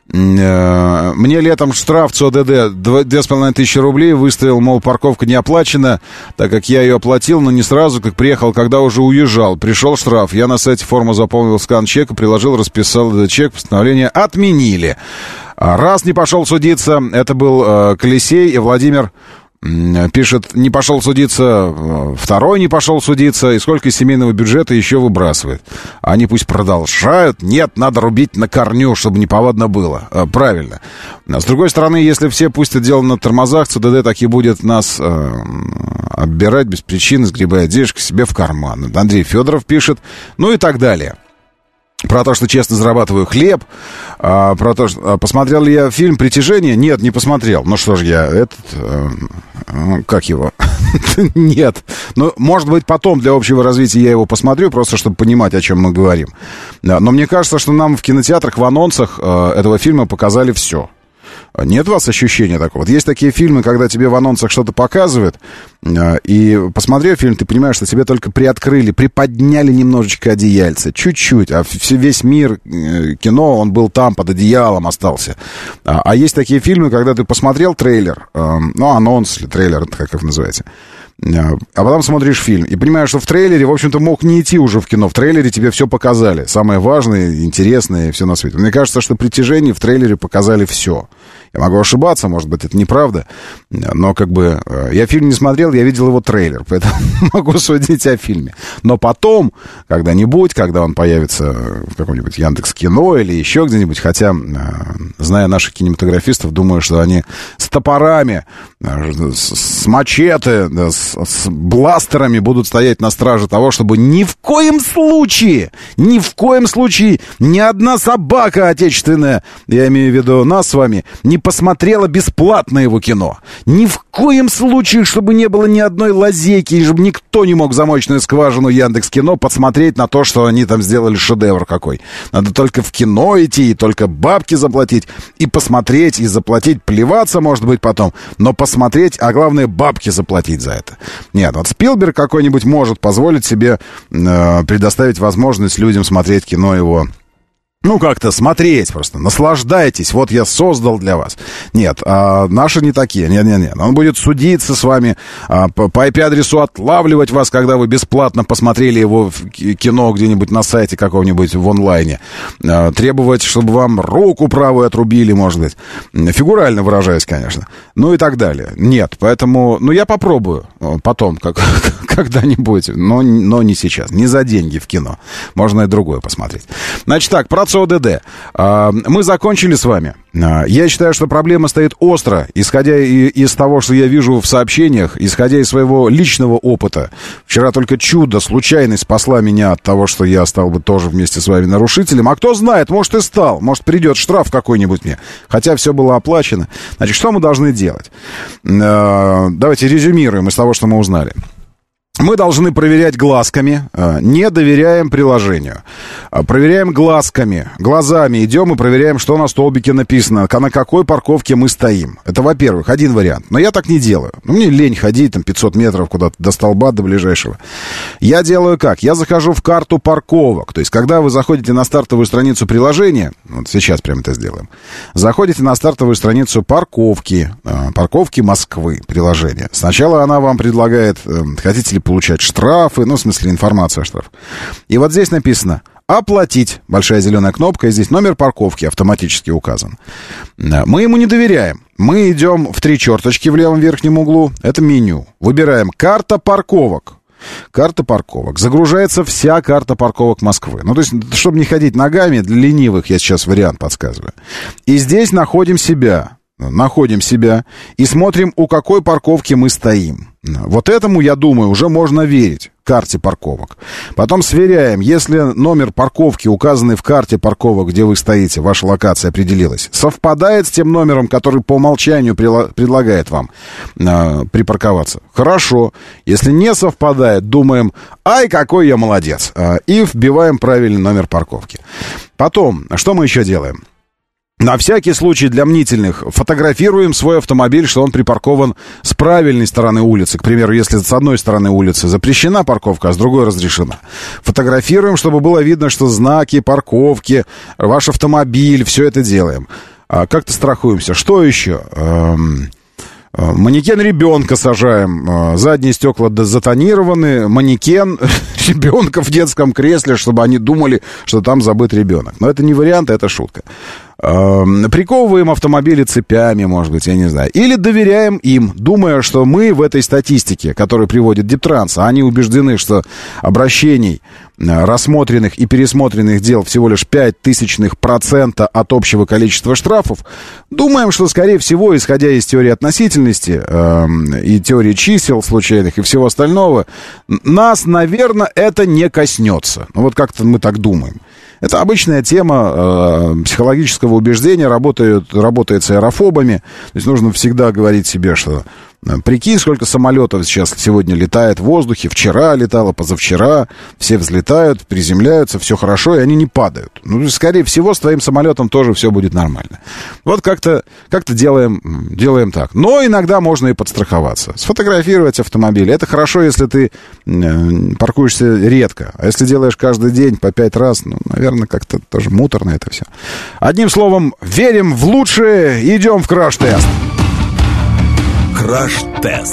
Мне летом штраф ЦОДД 2500 рублей выставил, мол, парковка не оплачена, так как я ее оплатил, но не сразу, как приехал, когда уже уезжал. Пришел штраф, я на сайте форму заполнил скан чека, приложил, расписал этот чек, постановление отменили. Раз не пошел судиться, это был Колесей, и Владимир пишет, не пошел судиться, второй не пошел судиться, и сколько из семейного бюджета еще выбрасывает. Они пусть продолжают. Нет, надо рубить на корню, чтобы неповадно было. Правильно. С другой стороны, если все пустят дело на тормозах, ЦДД так и будет нас оббирать без причины, сгребая денежки себе в карман. Андрей Федоров пишет, ну и так далее. Про то, что честно зарабатываю хлеб, про то, что... Посмотрел ли я фильм «Притяжение»? Нет, не посмотрел. Ну что ж я, как его? Нет. Ну, может быть, потом для общего развития я его посмотрю, просто чтобы понимать, о чем мы говорим. Но мне кажется, что нам в кинотеатрах в анонсах этого фильма показали все. Нет у вас ощущения такого? Вот есть такие фильмы, когда тебе в анонсах что-то показывают, и, посмотрев фильм, ты понимаешь, что тебе только приоткрыли, приподняли немножечко одеяльце, чуть-чуть, а весь мир кино, он был там, под одеялом остался. А есть такие фильмы, когда ты посмотрел трейлер, ну, анонс или трейлер, как это называется, а потом смотришь фильм и понимаешь, что в трейлере, в общем-то, мог не идти уже в кино. В трейлере тебе все показали. Самое важное, интересное, все на свете. Мне кажется, что «Притяжение» в трейлере показали все. Я могу ошибаться, может быть, это неправда. Но как бы я фильм не смотрел, я видел его трейлер. Поэтому могу судить о фильме. Но потом, когда-нибудь, когда он появится в каком-нибудь Яндекс.Кино или еще где-нибудь, хотя, зная наших кинематографистов, думаю, что они с топорами, с мачете, с бластерами будут стоять на страже того, чтобы ни в коем случае ни одна собака отечественная, я имею в виду нас с вами, не посмотрела бесплатно его кино. Ни в коем случае, чтобы не было ни одной лазейки, и чтобы никто не мог в замочную скважину Яндекс.Кино подсмотреть на то, что они там сделали шедевр какой. Надо только в кино идти, и только бабки заплатить, и посмотреть, и заплатить, плеваться, может быть, потом, но посмотреть, а главное, бабки заплатить за это. Нет, вот Спилберг какой-нибудь может позволить себе предоставить возможность людям смотреть кино его. Ну, как-то смотреть просто, наслаждайтесь, вот я создал для вас. Нет, наши не такие, нет. Он будет судиться с вами, по IP-адресу отлавливать вас, когда вы бесплатно посмотрели его в кино где-нибудь на сайте каком-нибудь в онлайне. Требовать, чтобы вам руку правую отрубили, может быть. Фигурально выражаясь, конечно. Ну и так далее. Нет, поэтому, ну, я попробую потом, когда-нибудь, но не сейчас, не за деньги в кино. Можно и другое посмотреть. Значит так, про ЦОДД. Мы закончили с вами. Я считаю, что проблема стоит остро, исходя из того, что я вижу в сообщениях, исходя из своего личного опыта. Вчера только чудо, случайность спасла меня от того, что я стал бы тоже вместе с вами нарушителем. А кто знает, может и стал, может придет штраф какой-нибудь мне. Хотя все было оплачено. Значит, что мы должны делать? Давайте резюмируем из того, что мы узнали. Мы должны проверять глазками, не доверяем приложению. Проверяем глазками, глазами идем и проверяем, что на столбике написано, на какой парковке мы стоим. Это, во-первых, один вариант. Но я так не делаю. Мне лень ходить там 500 метров куда-то до столба, до ближайшего. Я делаю как? Я захожу в карту парковок. То есть, когда вы заходите на стартовую страницу приложения, вот сейчас прямо это сделаем, заходите на стартовую страницу парковки Москвы, приложения. Сначала она вам предлагает, хотите ли получать штрафы, ну, в смысле, информацию о штрафах. И вот здесь написано «Оплатить». Большая зеленая кнопка, и здесь номер парковки автоматически указан. Мы ему не доверяем. Мы идем в 3 черточки в левом верхнем углу. Это меню. Выбираем «Карта парковок». Карта парковок. Загружается вся карта парковок Москвы. Ну, то есть, чтобы не ходить ногами, для ленивых я сейчас вариант подсказываю. И здесь находим себя и смотрим, у какой парковки мы стоим. Вот этому, я думаю, уже можно верить, карте парковок. Потом сверяем, если номер парковки, указанный в карте парковок, где вы стоите, ваша локация определилась, совпадает с тем номером, который по умолчанию предлагает вам припарковаться. Хорошо. Если не совпадает, думаем, ай, какой я молодец. И вбиваем правильный номер парковки. Потом, что мы еще делаем? На всякий случай для мнительных фотографируем свой автомобиль, что он припаркован с правильной стороны улицы. К примеру, если с одной стороны улицы запрещена парковка, а с другой разрешена. Фотографируем, чтобы было видно, что знаки, парковки, ваш автомобиль, все это делаем. Как-то страхуемся. Что еще? Манекен ребенка сажаем, задние стекла затонированы, манекен ребенка в детском кресле, чтобы они думали, что там забыт ребенок. Но это не вариант, это шутка. Приковываем автомобили цепями, может быть, я не знаю. Или доверяем им, думая, что мы в этой статистике, которую приводит Дептранс, а они убеждены, что обращений, рассмотренных и пересмотренных дел всего лишь 0,05% от общего количества штрафов, думаем, что, скорее всего, исходя из теории относительности и теории чисел случайных и всего остального, нас, наверное, это не коснется. Ну, вот как-то мы так думаем. Это обычная тема психологического убеждения, работает с аэрофобами. То есть нужно всегда говорить себе, что прикинь, сколько самолетов сегодня летает в воздухе, вчера летало, позавчера, все взлетают, приземляются, все хорошо, и они не падают. Ну, скорее всего, с твоим самолетом тоже все будет нормально. Вот как-то делаем так. Но иногда можно и подстраховаться. Сфотографировать автомобиль. Это хорошо, если ты паркуешься редко. А если делаешь каждый день по 5 раз, ну, наверное, как-то тоже муторно это все. Одним словом, верим в лучшее, идем в краш-тест. Краш-тест.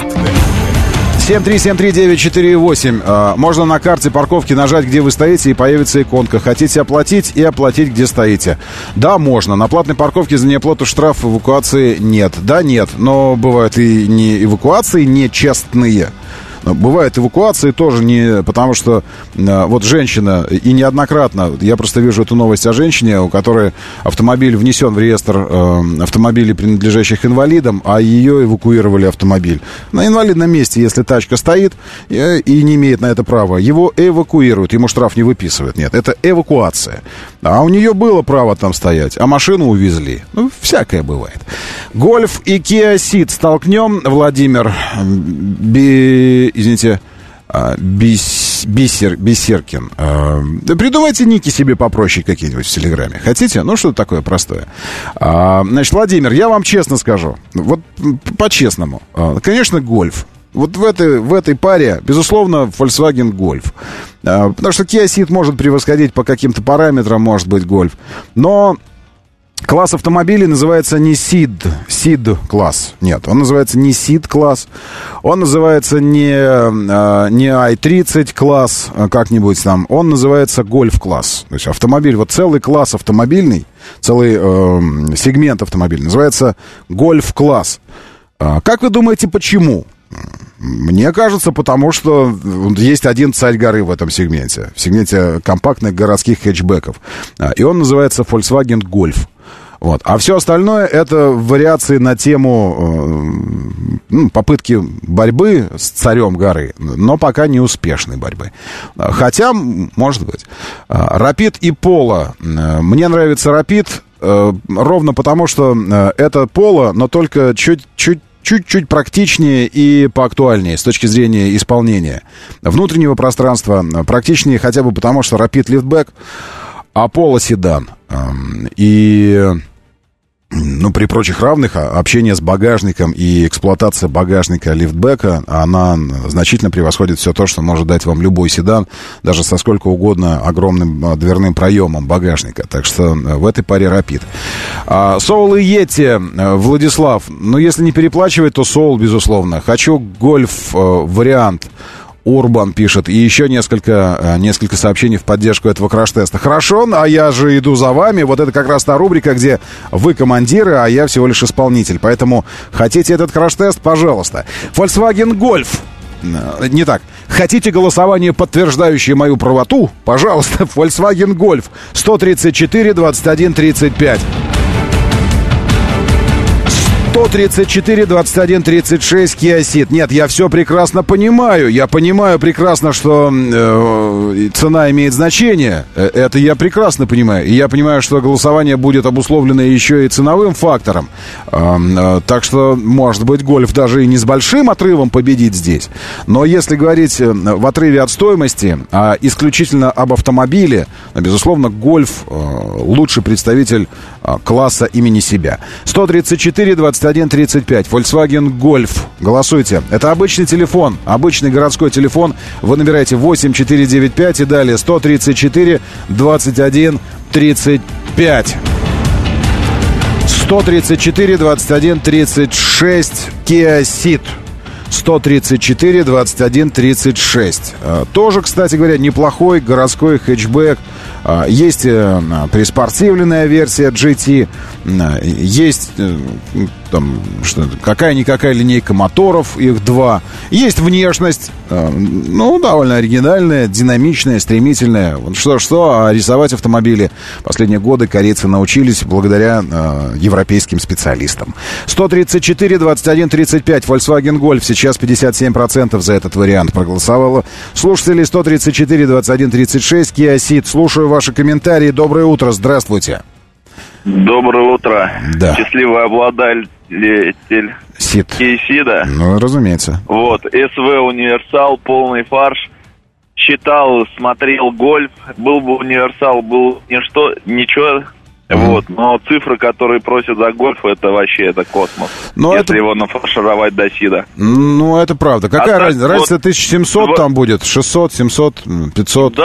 7373948. Можно на карте парковки нажать, где вы стоите, и появится иконка. Хотите оплатить и оплатить, где стоите. Да, можно. На платной парковке за неоплату штраф эвакуации нет. Да, нет. Но бывают и не эвакуации нечестные. Бывают эвакуации тоже не потому, что вот женщина, и неоднократно, я просто вижу эту новость о женщине, у которой автомобиль внесен в реестр автомобилей, принадлежащих инвалидам, а ее эвакуировали автомобиль. На инвалидном месте, если тачка стоит и не имеет на это права, его эвакуируют, ему штраф не выписывают. Нет, это эвакуация. А у нее было право там стоять, а машину увезли. Ну, всякое бывает. Гольф и Kia Ceed столкнем, Владимир. Бисеркин. Придумайте ники себе попроще какие-нибудь в Телеграме. Хотите? Ну, что-то такое простое. Значит, Владимир, я вам честно скажу. Вот по-честному. Конечно, Гольф. Вот в этой паре, безусловно, Volkswagen Golf. Потому что Kia Ceed может превосходить по каким-то параметрам, может быть, Golf. Но класс автомобилей называется не Ceed класс. Нет, он называется не Ceed класс. Он называется не i30 класс как-нибудь там. Он называется Golf класс. То есть автомобиль, вот целый класс автомобильный, целый сегмент автомобильный называется Golf класс. Как вы думаете, почему? Мне кажется, потому что есть один царь горы в этом сегменте. В сегменте компактных городских хэтчбеков. И он называется Volkswagen Golf. Вот. А все остальное — это вариации на тему попытки борьбы с царем горы, но пока не успешной борьбы. Хотя, может быть. Rapid и Polo. Мне нравится Rapid ровно потому, что это Polo, но только чуть-чуть практичнее и поактуальнее с точки зрения исполнения внутреннего пространства. Практичнее хотя бы потому, что Rapid лифтбэк, а Polo седан. И при прочих равных общение с багажником и эксплуатация багажника лифтбэка, она значительно превосходит все то, что может дать вам любой седан, даже со сколько угодно огромным дверным проемом багажника. Так что в этой паре Rapid. Soul и Yeti, Владислав. Если не переплачивать, то Soul, безусловно. Хочу Golf вариант. Урбан пишет. И еще несколько сообщений в поддержку этого краш-теста. Хорошо, а я же иду за вами. Вот это как раз та рубрика, где вы командиры, а я всего лишь исполнитель. Поэтому хотите этот краш-тест? Пожалуйста. Volkswagen Golf. Не так. Хотите голосование, подтверждающее мою правоту? Пожалуйста. Volkswagen Golf. 134 21 35. 134 21 36 Kia Ceed. Нет, я все прекрасно понимаю. Я понимаю прекрасно, что цена имеет значение. Это я прекрасно понимаю. И я понимаю, что голосование будет обусловлено еще и ценовым фактором. Так что, может быть, Гольф даже и не с большим отрывом победит здесь. Но если говорить в отрыве от стоимости, а исключительно об автомобиле, безусловно, Гольф лучший представитель класса имени себя. 134 21 35. Volkswagen Golf. Голосуйте. Это обычный телефон, обычный городской телефон. Вы набираете 8495 и далее 134 21 35. 134, 21, 36 Kia Ceed. 134, 21, 36. Тоже, кстати говоря, неплохой городской хэтчбэк. Есть приспортивленная версия GT. Есть там какая-никакая линейка моторов, их 2. Есть внешность, ну, довольно оригинальная, динамичная, стремительная. Что, а рисовать автомобили последние годы корейцы научились благодаря европейским специалистам. 134, 21, 35 Volkswagen Golf. Сейчас 57% за этот вариант проголосовало. Слушатели 134, 21, 36 Kia Ceed. Слушаю ваши комментарии. Доброе утро, здравствуйте. Доброе утро. Да. Счастливый обладатель Ceed. Kia Ceed. Ну, разумеется. Вот, СВ универсал, полный фарш. Считал, смотрел гольф. Был бы универсал, был ничего. Вот, но цифры, которые просят за гольф, это вообще это космос. Но если его нафаршировать до Сида. Ну, это правда. Какая разница? Разница 1700 вот, там будет, 600, 700, 500.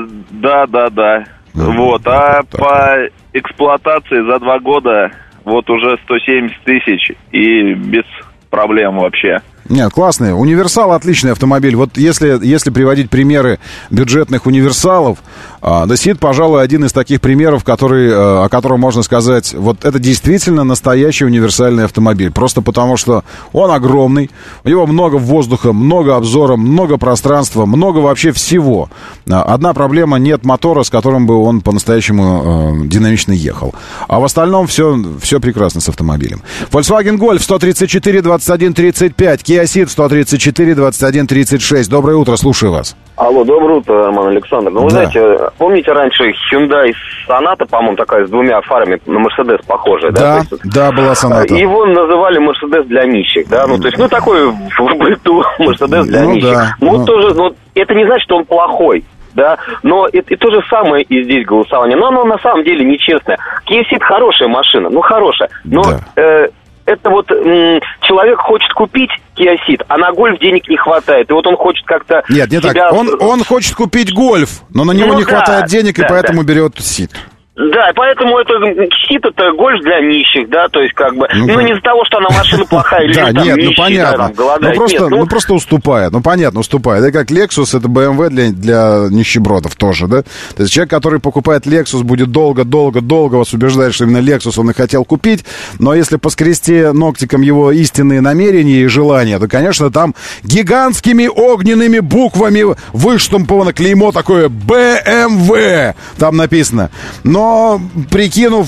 Да. Вот, по эксплуатации за 2 года вот уже 170 тысяч и без проблем вообще. Нет, классный. Универсал отличный автомобиль. Вот если приводить примеры бюджетных универсалов, Ceed, пожалуй, один из таких примеров, о котором можно сказать, вот это действительно настоящий универсальный автомобиль. Просто потому, что он огромный, у него много воздуха, много обзора, много пространства, много вообще всего. Одна проблема — нет мотора, с которым бы он по-настоящему динамично ехал. А в остальном все прекрасно с автомобилем. Volkswagen Golf 134, 21, 35. Kia Ceed 134, 21, 36. Доброе утро, слушаю вас. Алло, доброе утро, Роман Александр. Ну, вы знаете, помните раньше Hyundai Sonata, по-моему, такая с 2 фарами на Mercedes похожая, да? Да, была Sonata. Его называли Mercedes для нищих, да? Ну, то есть, такой в быту Mercedes для нищих. Это не значит, что он плохой. Да, но и то же самое и здесь голосование. Но оно на самом деле нечестное. Kia Ceed хорошая машина, хорошая. Но это вот человек хочет купить Kia Ceed, а на гольф денег не хватает. И вот он хочет как-то... Нет, не так. Он хочет купить гольф, но на него не хватает денег, и поэтому берет Ceed. Да, поэтому это Ceed — это гольф для нищих, да, то есть как бы, не из-за того, что она машина плохая, или там нищий, понятно. Голодает. Просто уступает, понятно, уступает. Это как Lexus, это BMW для нищебродов тоже, да? То есть человек, который покупает Lexus, будет долго вас убеждать, что именно Lexus он и хотел купить, но если поскрести ногтиком его истинные намерения и желания, то, конечно, там гигантскими огненными буквами выштамповано клеймо такое BMW, там написано. Но прикинув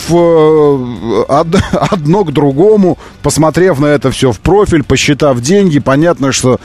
одно к другому, посмотрев на это все в профиль, посчитав деньги, понятно, что,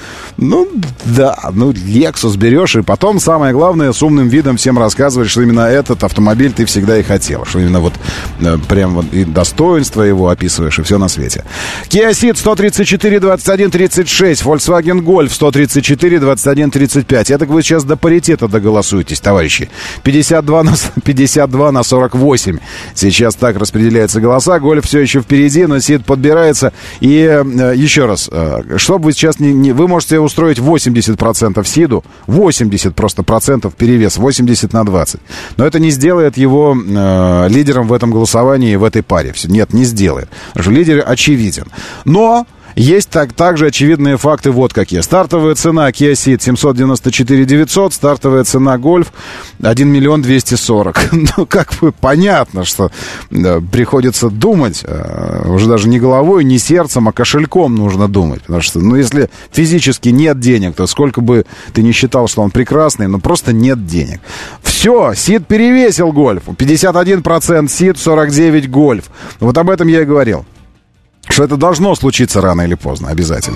Lexus берешь, и потом, самое главное, с умным видом всем рассказывать, что именно этот автомобиль ты всегда и хотел, что именно прям и достоинство его описываешь, и все на свете. Kia Ceed 134, 21, 36, Volkswagen Golf 134, 21, 35. Я так вы сейчас до паритета доголосуетесь, товарищи. 52 на 48. Сейчас так распределяются голоса. Гольф все еще впереди, но Ceed подбирается. И еще раз, чтобы вы сейчас вы можете устроить 80% Ceed, 80 просто процентов перевес, 80 на 20. Но это не сделает его лидером в этом голосовании, в этой паре. Нет, не сделает. Потому что лидер очевиден. Но есть также очевидные факты, вот какие. Стартовая цена Kia Ceed 794 900, стартовая цена Golf 1 миллион 240. Как бы понятно, что приходится думать, уже даже не головой, не сердцем, а кошельком нужно думать. Потому что, если физически нет денег, то сколько бы ты ни считал, что он прекрасный, но просто нет денег. Все, Ceed перевесил Golf. 51% Ceed, 49% Golf. Вот об этом я и говорил. Что это должно случиться рано или поздно, обязательно.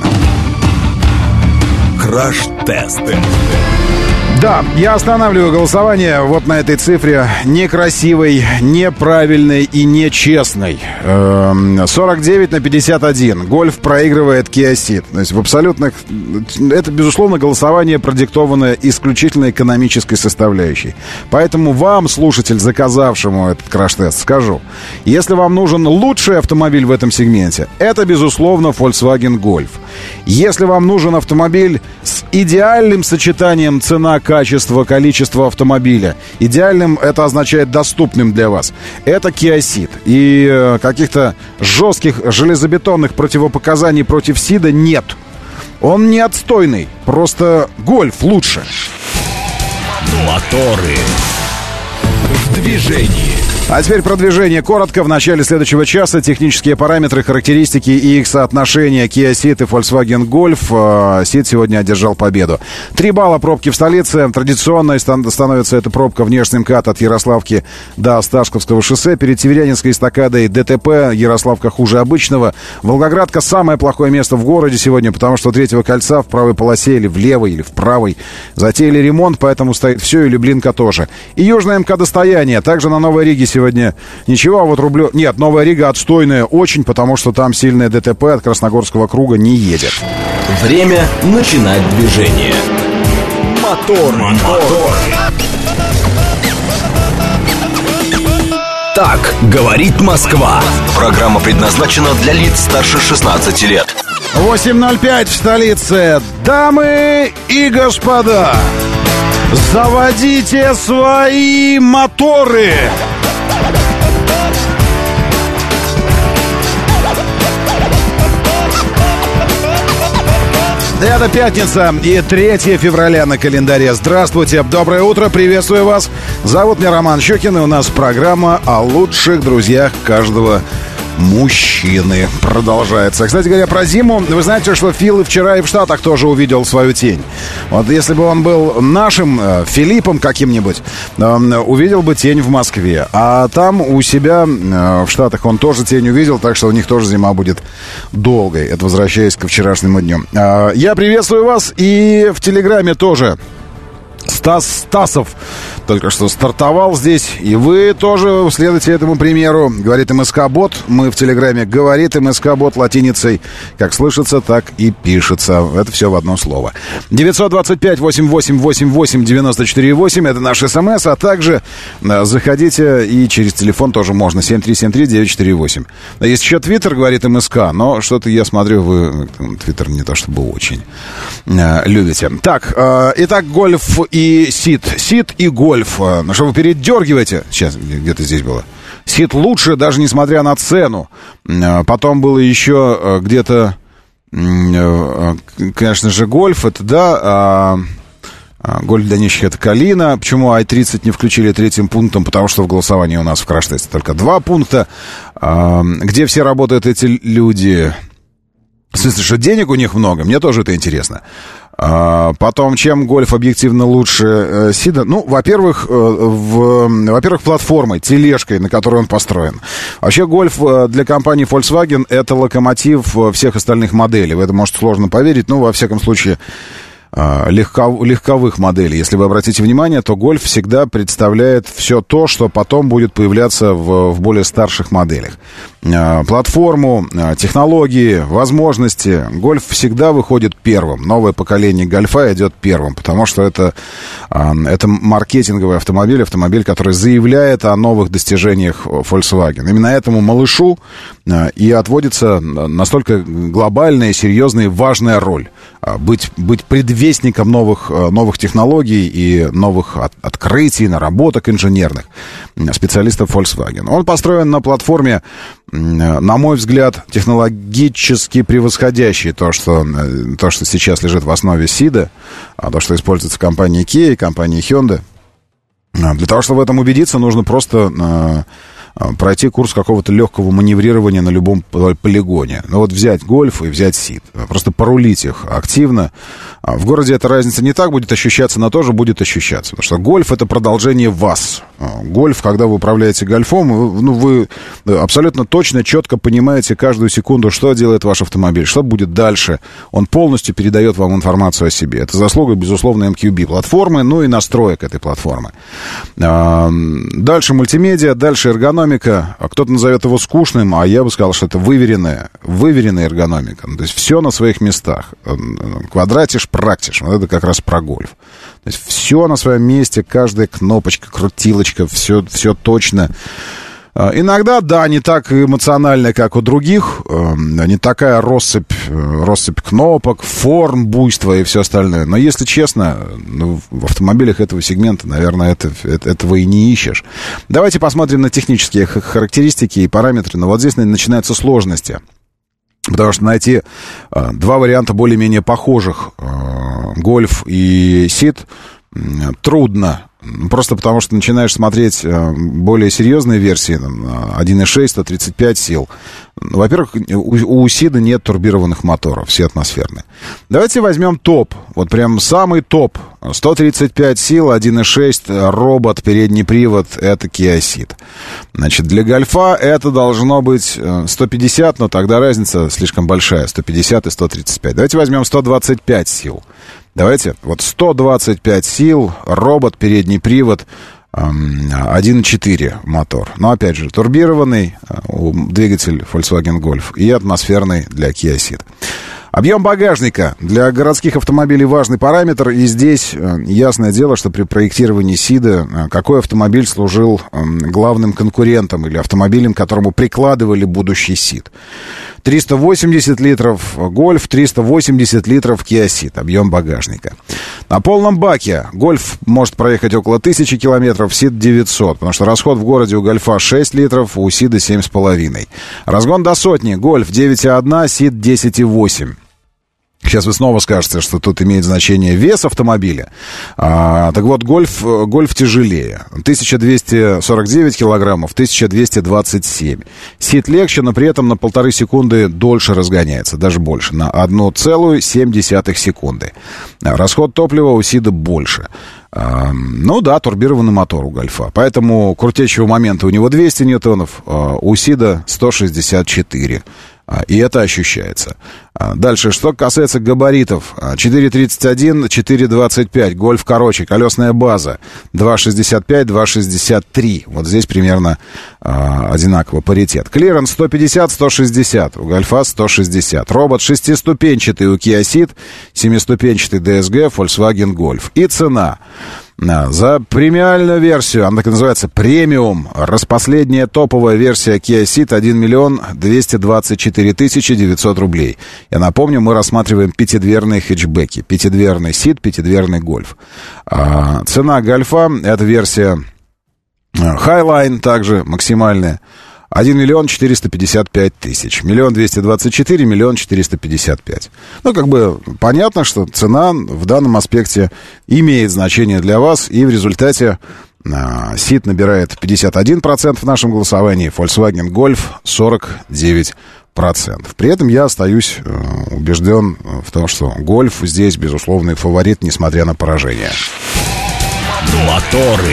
Краш-тесты. Да, я останавливаю голосование вот на этой цифре некрасивой, неправильной и нечестной. 49 на 51. Гольф проигрывает Kia Ceed. То есть в абсолютных... Это, безусловно, голосование, продиктованное исключительно экономической составляющей. Поэтому вам, слушатель, заказавшему этот краш-тест, скажу. Если вам нужен лучший автомобиль в этом сегменте, это, безусловно, Volkswagen Golf. Если вам нужен автомобиль с идеальным сочетанием цена-качество, количество автомобиля, идеальным это означает доступным для вас, это Kia Ceed. И каких-то жестких железобетонных противопоказаний против Ceed нет. Он не отстойный, просто Гольф лучше. Моторы в движении. А теперь про движение. Коротко, в начале следующего часа технические параметры, характеристики и их соотношения Kia Ceed и Volkswagen Golf. Ceed сегодня одержал победу. 3 балла пробки в столице. Традиционной становится эта пробка внешний МКАД от Ярославки до Осташковского шоссе. Перед Северянинской эстакадой ДТП. Ярославка хуже обычного. Волгоградка самое плохое место в городе сегодня, потому что 3-го кольца в правой полосе или в левой, или в правой затеяли ремонт, поэтому стоит все, и Люблинка тоже. И южное МКАД-достояние. Также на Новой Риге сегодня ничего, а вот Нет, Новая Рига отстойная очень, потому что там сильное ДТП от Красногорского круга не едет. Время начинать движение. Мотор. Так говорит Москва. Программа предназначена для лиц старше 16 лет. 8:05 в столице. Дамы и господа, заводите свои моторы. Это пятница и 3 февраля на календаре. Здравствуйте, доброе утро, приветствую вас. Зовут меня Роман Щукин, и у нас программа о лучших друзьях каждого мужчины продолжается. Кстати говоря, про зиму. Вы знаете, что Фил и вчера и в Штатах тоже увидел свою тень. Вот если бы он был нашим Филиппом каким-нибудь, увидел бы тень в Москве. А там у себя в Штатах он тоже тень увидел, так что у них тоже зима будет долгой. Это возвращаясь ко вчерашнему дню. Я приветствую вас и в Телеграме тоже. Стасов только что стартовал здесь, и вы тоже следуйте этому примеру. Говорит МСК-бот. Мы в Телеграме говорит МСК-бот латиницей. Как слышится, так и пишется. Это все в одно слово. 925-8888-94-8. Это наш СМС, а также заходите и через телефон тоже можно. 7373-948. Есть еще Твиттер, говорит МСК, но что-то я смотрю, вы Твиттер не то чтобы очень любите. Так, итак, Гольф и Ceed. Ceed и Гольф. Ну что, вы передергиваете? Сейчас, где-то здесь было. Ceed лучше, даже несмотря на цену. Потом было еще где-то, конечно же, Гольф. Это да. Гольф для нищих — это Калина. Почему i30 не включили 3-м пунктом? Потому что в голосовании у нас в краш-тесте только 2 пункта. Где все работают эти люди? В смысле, что денег у них много? Мне тоже это интересно. Потом, чем Гольф объективно лучше Сида? Ну, во-первых, платформой, тележкой, на которой он построен. Вообще, Гольф для компании Volkswagen — это локомотив всех остальных моделей. В это, может, сложно поверить, но, во всяком случае, легковых моделей. Если вы обратите внимание, то Гольф всегда представляет все то, что потом будет появляться в более старших моделях. Платформу, технологии, возможности. Гольф всегда выходит первым. Новое поколение Гольфа идет первым, потому что это маркетинговый автомобиль, который заявляет о новых достижениях Volkswagen. Именно этому малышу и отводится настолько глобальная, серьезная и важная роль. Быть предвестником новых технологий и новых открытий, наработок инженерных специалистов Volkswagen. Он построен на платформе, на мой взгляд, технологически превосходящей то, что сейчас лежит в основе Ceed, то, что используется в компании Kia и компании Hyundai. Для того, чтобы в этом убедиться, нужно просто пройти курс какого-то легкого маневрирования на любом полигоне. Ну вот взять Гольф и взять Ceed. Просто порулить их активно. В городе эта разница не так будет ощущаться, но тоже будет ощущаться. Потому что Гольф — это продолжение вас. Гольф, когда вы управляете Гольфом, вы абсолютно точно, четко понимаете каждую секунду, что делает ваш автомобиль, что будет дальше. Он полностью передает вам информацию о себе. Это заслуга, безусловно, MQB-платформы, ну и настроек этой платформы. Дальше мультимедиа, дальше эргономика. Кто-то назовет его скучным, а я бы сказал, что это выверенная эргономика. То есть все на своих местах. Квадратишь, практишь. Вот это как раз про Гольф. То есть все на своем месте, каждая кнопочка, крутилочка, все точно. Иногда, да, не так эмоционально, как у других, не такая россыпь кнопок, форм, буйства и все остальное. Но, если честно, в автомобилях этого сегмента, наверное, этого и не ищешь. Давайте посмотрим на технические характеристики и параметры. Но вот здесь начинаются сложности. Потому что найти два варианта более-менее похожих, Гольф и Сид, трудно. Просто потому, что начинаешь смотреть более серьезные версии, 1.6, 135 сил. Во-первых, у Сида нет турбированных моторов, все атмосферные. Давайте возьмем топ, вот прям самый топ. 135 сил, 1.6, робот, передний привод, это Kia Ceed. Значит, для Гольфа это должно быть 150, но тогда разница слишком большая, 150 и 135. Давайте возьмем 125 сил. Давайте, вот 125 сил, робот, передний привод, 1.4 мотор. Но, опять же, турбированный двигатель Volkswagen Golf и атмосферный для Kia Ceed. Объем багажника для городских автомобилей важный параметр, и здесь ясное дело, что при проектировании Сида какой автомобиль служил главным конкурентом или автомобилем, к которому прикладывали будущий Сид. 380 литров Гольф, 380 литров Kia Ceed, объем багажника. На полном баке Гольф может проехать около 1000 километров, Сид 900, потому что расход в городе у Гольфа 6 литров, у Сида 7,5. Разгон до сотни, Гольф 9,1, Сид 10,8. Сейчас вы снова скажете, что тут имеет значение вес автомобиля. Так вот, Гольф тяжелее. 1249 килограммов, 1227. Сид легче, но при этом на 1,5 секунды дольше разгоняется, даже больше, на 1,7 секунды. Расход топлива у Сида больше. Ну да, турбированный мотор у Гольфа. Поэтому крутящего момента у него 200 ньютонов, у Сида 164. И это ощущается. Дальше, что касается габаритов. 4.31, 4.25. Гольф короче. Колесная база 2.65, 2.63. Вот здесь примерно одинаково паритет. Клиренс 150, 160. У Гольфа 160. Робот шестиступенчатый у Kia Ceed, семиступенчатый DSG, Volkswagen Golf. И цена. За премиальную версию, она так и называется, премиум, распоследняя топовая версия Kia Ceed 1 миллион 224 тысячи 900 рублей. Я напомню, мы рассматриваем пятидверные хэтчбеки. Пятидверный Ceed, пятидверный Golf. Цена Гольфа, это версия Highline, также максимальная. 1 миллион 455 тысяч. 1 224 000, 1 455. Ну, как бы понятно, что цена в данном аспекте имеет значение для вас, и в результате Ceed набирает 51% в нашем голосовании, Volkswagen Golf 49%. При этом я остаюсь убежден в том, что Golf здесь безусловный фаворит, несмотря на поражение. Моторы.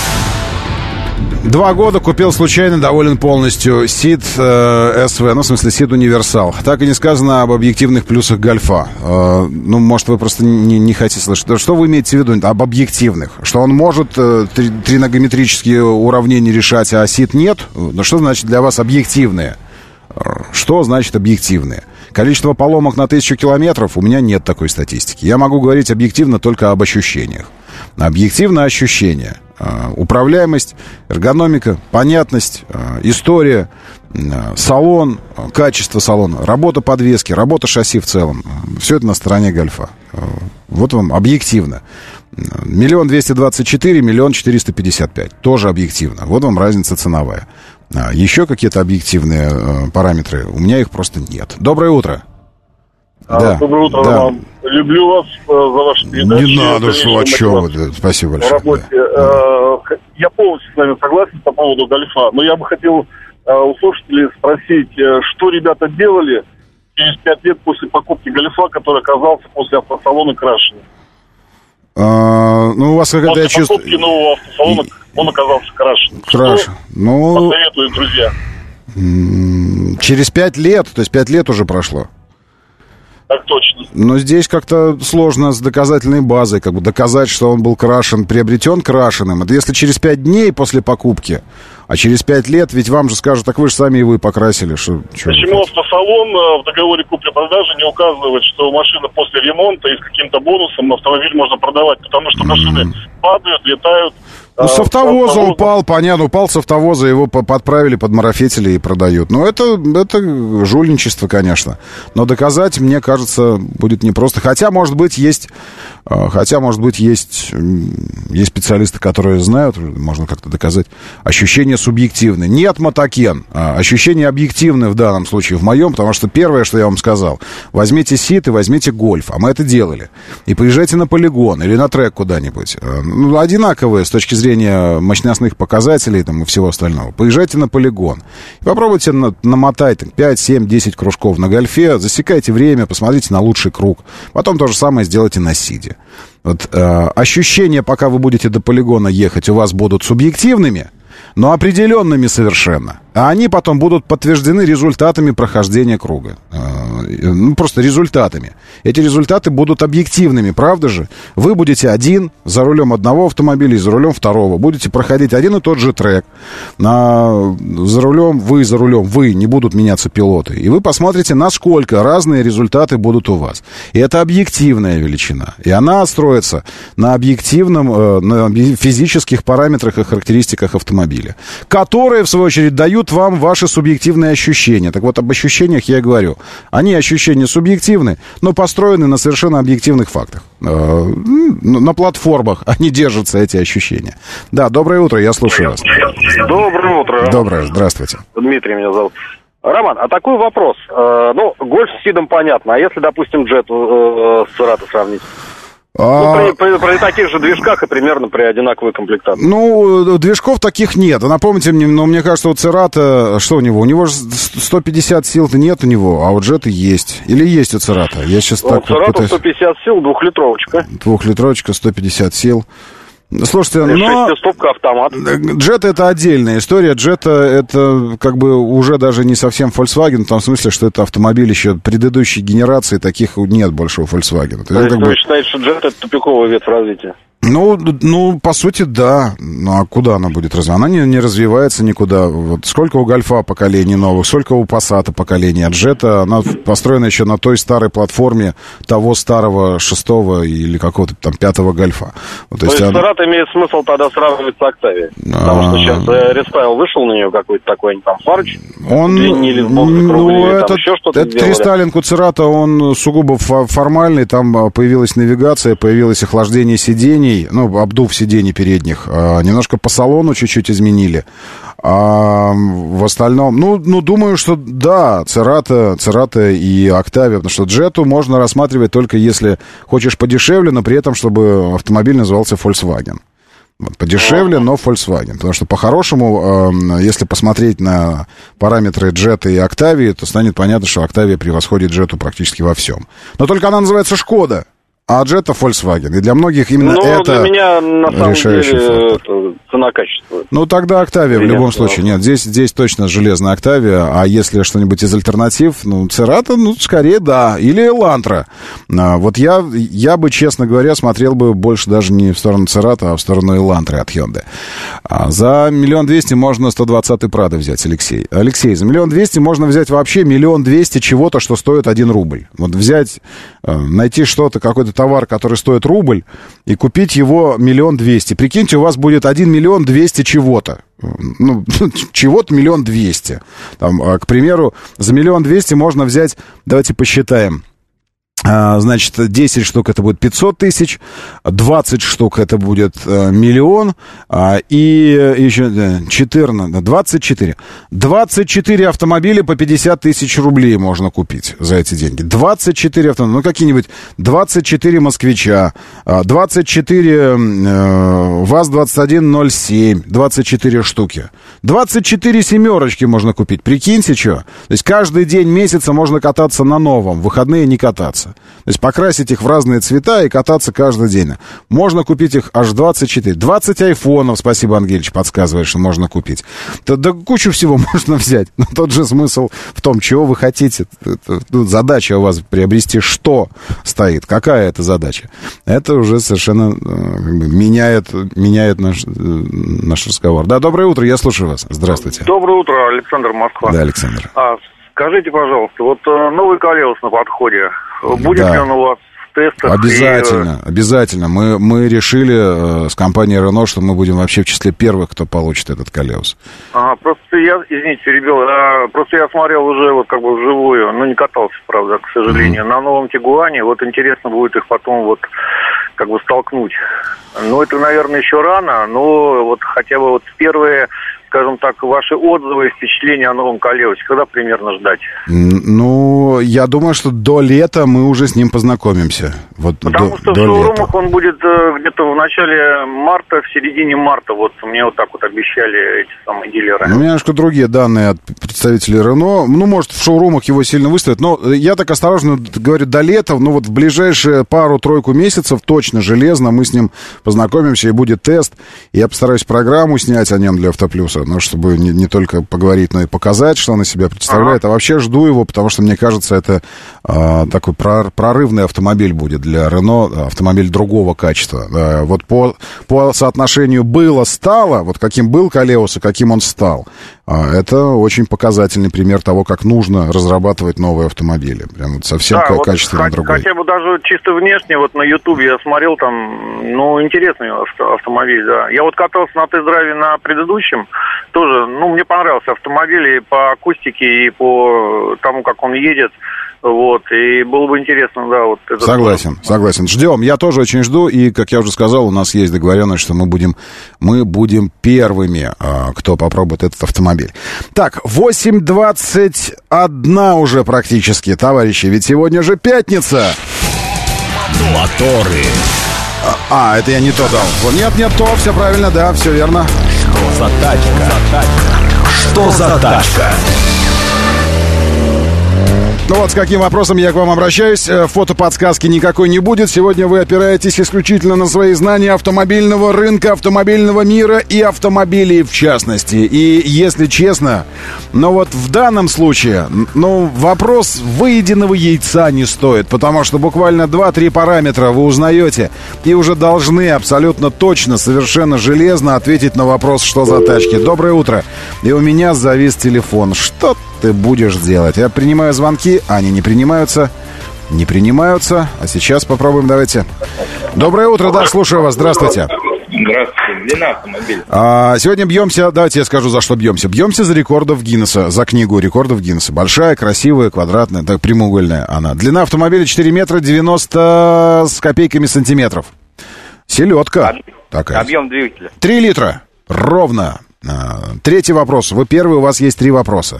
2 года купил случайно, доволен полностью. Ceed SV, ну, в смысле, Ceed Универсал. Так и не сказано об объективных плюсах Гольфа. Ну, может, вы просто не хотите слышать. Что вы имеете в виду об объективных? Что он может тригонометрические уравнения решать, а Ceed нет? Но что значит для вас объективные? Что значит объективные? Количество поломок на 1000 километров, у меня нет такой статистики. Я могу говорить объективно только об ощущениях. Объективно ощущения. Управляемость, эргономика, понятность, история, салон, качество салона, работа подвески, работа шасси в целом. Все это на стороне Гольфа. Вот вам объективно. 1 224 000, 1 455. Тоже объективно. Вот вам разница ценовая. Еще какие-то объективные параметры, у меня их просто нет. Доброе утро. Да. Доброе утро, да. Роман. Люблю вас за ваши передачи. Не надо, что, о чем вы. Спасибо большое. В работе. Да. Я полностью с вами согласен по поводу Гольфа, но я бы хотел у слушателей спросить, что ребята делали через 5 лет после покупки Гольфа, который оказался после автосалона крашеным. Ну, у вас какая-то... После покупки нового автосалона он оказался крашеным. Крашен. Ну... Посоветую, друзья. Через 5 лет, то есть 5 лет уже прошло. Так точно. Но здесь как-то сложно с доказательной базой, как бы доказать, что он был крашен, приобретен крашеным. Это если через 5 дней после покупки, а через 5 лет, ведь вам же скажут, так вы же сами его и покрасили. Почему автосалон в договоре купли-продажи не указывает, что машина после ремонта и с каким-то бонусом автомобиль можно продавать? Потому что машины падают, летают. Ну, с автовоза упал, понятно, упал с автовоза, его подправили, подмарафетили и продают. Ну, это жульничество, конечно. Но доказать, мне кажется, будет непросто. Хотя, может быть, есть специалисты, которые знают, можно как-то доказать. Ощущения субъективные. Нет, Мотокен. Ощущения объективные в данном случае, в моем, потому что первое, что я вам сказал, возьмите Сит и возьмите Гольф, а мы это делали. И поезжайте на полигон или на трек куда-нибудь. Ну, одинаковые с точки зрения мощностных показателей там, и всего остального. Поезжайте на полигон. И попробуйте намотать 5, 7, 10 кружков на Гольфе, засекайте время, посмотрите на лучший круг. Потом то же самое сделайте на Сиде. Вот, ощущения, пока вы будете до полигона ехать, у вас будут субъективными, но определенными совершенно. А они потом будут подтверждены результатами прохождения круга. Ну, просто результатами. Эти результаты будут объективными, правда же? Вы будете один за рулем одного автомобиля и за рулем второго. Будете проходить один и тот же трек. За рулем, не будут меняться пилоты. И вы посмотрите, насколько разные результаты будут у вас. И это объективная величина. И она строится на объективном, на физических параметрах и характеристиках автомобиля, которые, в свою очередь, дают вам ваши субъективные ощущения. Так вот, об ощущениях я и говорю. Они, ощущения, субъективны, но построены на совершенно объективных фактах. На платформах они держатся, эти ощущения. Да, доброе утро, я слушаю вас. Доброе утро. Доброе, здравствуйте. Дмитрий меня зовут. Роман, а такой вопрос. Гольф с Сидом понятно, а если, допустим, Джет с Церато сравнить? При таких же движках и примерно при одинаковой комплектации. Ну, движков таких нет. Напомните мне, но мне кажется, у Церато, что у него? У него же 150 сил-то нет у него, а у Джета есть. Или есть у Церато? Я сейчас так Церато пытаюсь... 150 сил, двухлитровочка. Двухлитровочка, 150 сил. Слушайте, но... Шестистопка, автомат. Джета — это отдельная история. Джета — это как бы уже даже не совсем Volkswagen, в том смысле, что это автомобиль еще предыдущей генерации, таких нет больше у Volkswagen. То есть вы считаете, что Джета — это тупиковый ветвь развития? Ну, по сути, да. Ну, а куда она будет развиваться? Она не развивается никуда. Вот сколько у Гольфа поколений новых, сколько у Пассата поколений. А Джета, она построена еще на той старой платформе того старого 6-го или какого-то там 5-го Гольфа. Вот, то есть Церато имеет смысл тогда сравнивать с Октавией? Потому что сейчас рестайл вышел на нее какой-то такой, там, фарч, удлинили в бок, закруглили, там еще что-то сделали. Этот рестайлинг у Церато, он сугубо формальный. Там появилась навигация, появилось охлаждение сидений, обдув сидений передних, немножко по салону чуть-чуть изменили. А в остальном, думаю, что да, Церато и Октавия, потому что Джету можно рассматривать только если хочешь подешевле, но при этом, чтобы автомобиль назывался Volkswagen. Вот, подешевле, но Volkswagen. Потому что по-хорошему, если посмотреть на параметры Джета и Октавии, то станет понятно, что Октавия превосходит Джету практически во всем. Но только она называется Шкода. А Джета Volkswagen. И для многих именно это для меня, на самом деле, цена-качество. Тогда Октавия в любом случае. Нет, здесь точно железная Октавия. А если что-нибудь из альтернатив, Церато, скорее да. Или Элантра. Вот я бы, честно говоря, смотрел бы больше даже не в сторону Церато, а в сторону Элантры от Hyundai. За 1 200 000 можно 120-й Прадо взять, Алексей. Алексей, за 1 200 000 можно взять вообще 1 200 000 чего-то, что стоит 1 рубль. Вот взять, найти что-то, какой-то товар, который стоит рубль, и купить его 1 200 000. Прикиньте, у вас будет 1 200 000 чего-то. Чего-то 1 200 000. Там, к примеру, за 1 200 000 можно взять, давайте посчитаем. Значит, 10 штук это будет 500 000, 20 штук это будет 1 000 000, и еще 14, 24. 24 автомобиля по 50 000 рублей можно купить за эти деньги. 24 автомобиля, какие-нибудь 24 москвича, 24 ВАЗ-2107, 24 штуки. 24 семерочки можно купить, прикиньте, что. То есть каждый день месяца можно кататься на новом, в выходные не кататься. То есть покрасить их в разные цвета и кататься каждый день. Можно купить их аж 24. 20 айфонов, спасибо, Ангелич, подсказывает, что можно купить. Да кучу всего можно взять. Но тот же смысл в том, чего вы хотите. Задача у вас приобрести что стоит. Какая это задача? Это уже совершенно меняет наш разговор. Да, доброе утро, я слушаю вас. Здравствуйте. Доброе утро, Александр, Москва. Да, Александр. Скажите, пожалуйста, вот новый Колеус на подходе, будет ли он у вас тестах. Обязательно. Мы решили с компанией Renault, что мы будем вообще в числе первых, кто получит этот Колеус. Просто я, извините, перебил, просто я смотрел уже вот как бы вживую, ну не катался, правда, к сожалению, на новом Тигуане, вот интересно будет их потом вот как бы столкнуть. Ну, это, наверное, еще рано, но вот хотя бы вот первые, скажем так, ваши отзывы и впечатления о новом Колеусе, когда примерно ждать? Ну, я думаю, что до лета мы уже с ним познакомимся. Вот потому что в шоурумах он будет где-то в начале марта, в середине марта, вот мне вот так вот обещали эти самые дилеры. У меня немножко другие данные от представителей Renault. Ну, может, в шоурумах его сильно выставят, но я так осторожно говорю, до лета, ну вот в ближайшие пару-тройку месяцев точно железно мы с ним познакомимся, и будет тест. Я постараюсь программу снять о нем для Автоплюса, ну, чтобы не только поговорить, но и показать, что он из себя представляет. А вообще жду его, потому что, мне кажется, это такой прорывный автомобиль будет для Renault, автомобиль другого качества. Вот по соотношению было-стало, вот каким был Колеус и каким он стал, это очень показательный пример того, как нужно разрабатывать новые автомобили. Прям вот совсем качественно другой. Хотя бы даже чисто внешне, вот на Ютубе я смотрел там, ну, интересный автомобиль, да. Я вот катался на тест-драйве на предыдущем, тоже, ну, мне понравился автомобиль и по акустике, и по тому, как он едет. Вот, и было бы интересно, да, вот это. Согласен. Ждем, я тоже очень жду, и, как я уже сказал, у нас есть договоренность, что мы будем первыми, кто попробует этот автомобиль. Так, 8:21 уже практически, товарищи, ведь сегодня же пятница. Моторы. Это я не то дал. Нет, то, все правильно, да, все верно. Что за тачка? Что за тачка? Ну вот, с каким вопросом я к вам обращаюсь. Фотоподсказки никакой не будет. Сегодня вы опираетесь исключительно на свои знания автомобильного рынка, автомобильного мира и автомобилей в частности. И, если честно, вот в данном случае, вопрос выеденного яйца не стоит, потому что буквально 2-3 параметра вы узнаете и уже должны абсолютно точно, совершенно железно ответить на вопрос, что за тачки. Доброе утро. И у меня завис телефон. Что ты будешь делать? Я принимаю звонки, они не принимаются. А сейчас попробуем, давайте. Доброе утро, да, слушаю вас, здравствуйте. Здравствуйте, длина автомобиля. Сегодня бьемся, давайте я скажу, за что бьемся. Бьемся за рекордов Гиннесса, за книгу рекордов Гиннесса. Большая, красивая, квадратная, так, прямоугольная она. Длина автомобиля 4 метра 90 с копейками сантиметров. Селедка. Такая. Объем двигателя. 3 литра. Ровно. Третий вопрос. Вы первый, у вас есть 3 вопроса.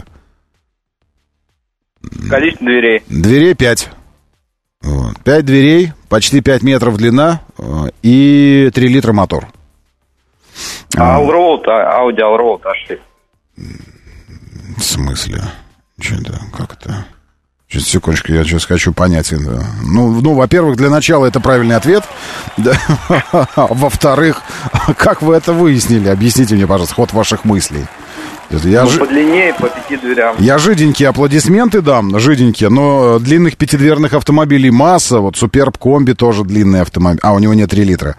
Количество дверей. Дверей 5. 5 дверей, почти 5 метров длина и 3 литра мотор. Allroad, Audi Allroad A6. В смысле? Что это? Как это? Сейчас, секундочку, я сейчас хочу понять. Ну, во-первых, для начала это правильный ответ. Во-вторых, как вы это выяснили? Объясните мне, пожалуйста, ход ваших мыслей. По длине и по 5 дверям. Я жиденькие аплодисменты дам, жиденькие, но длинных 5-дверных автомобилей масса. Вот Суперб Комби тоже длинный автомобиль. У него нет 3 литра.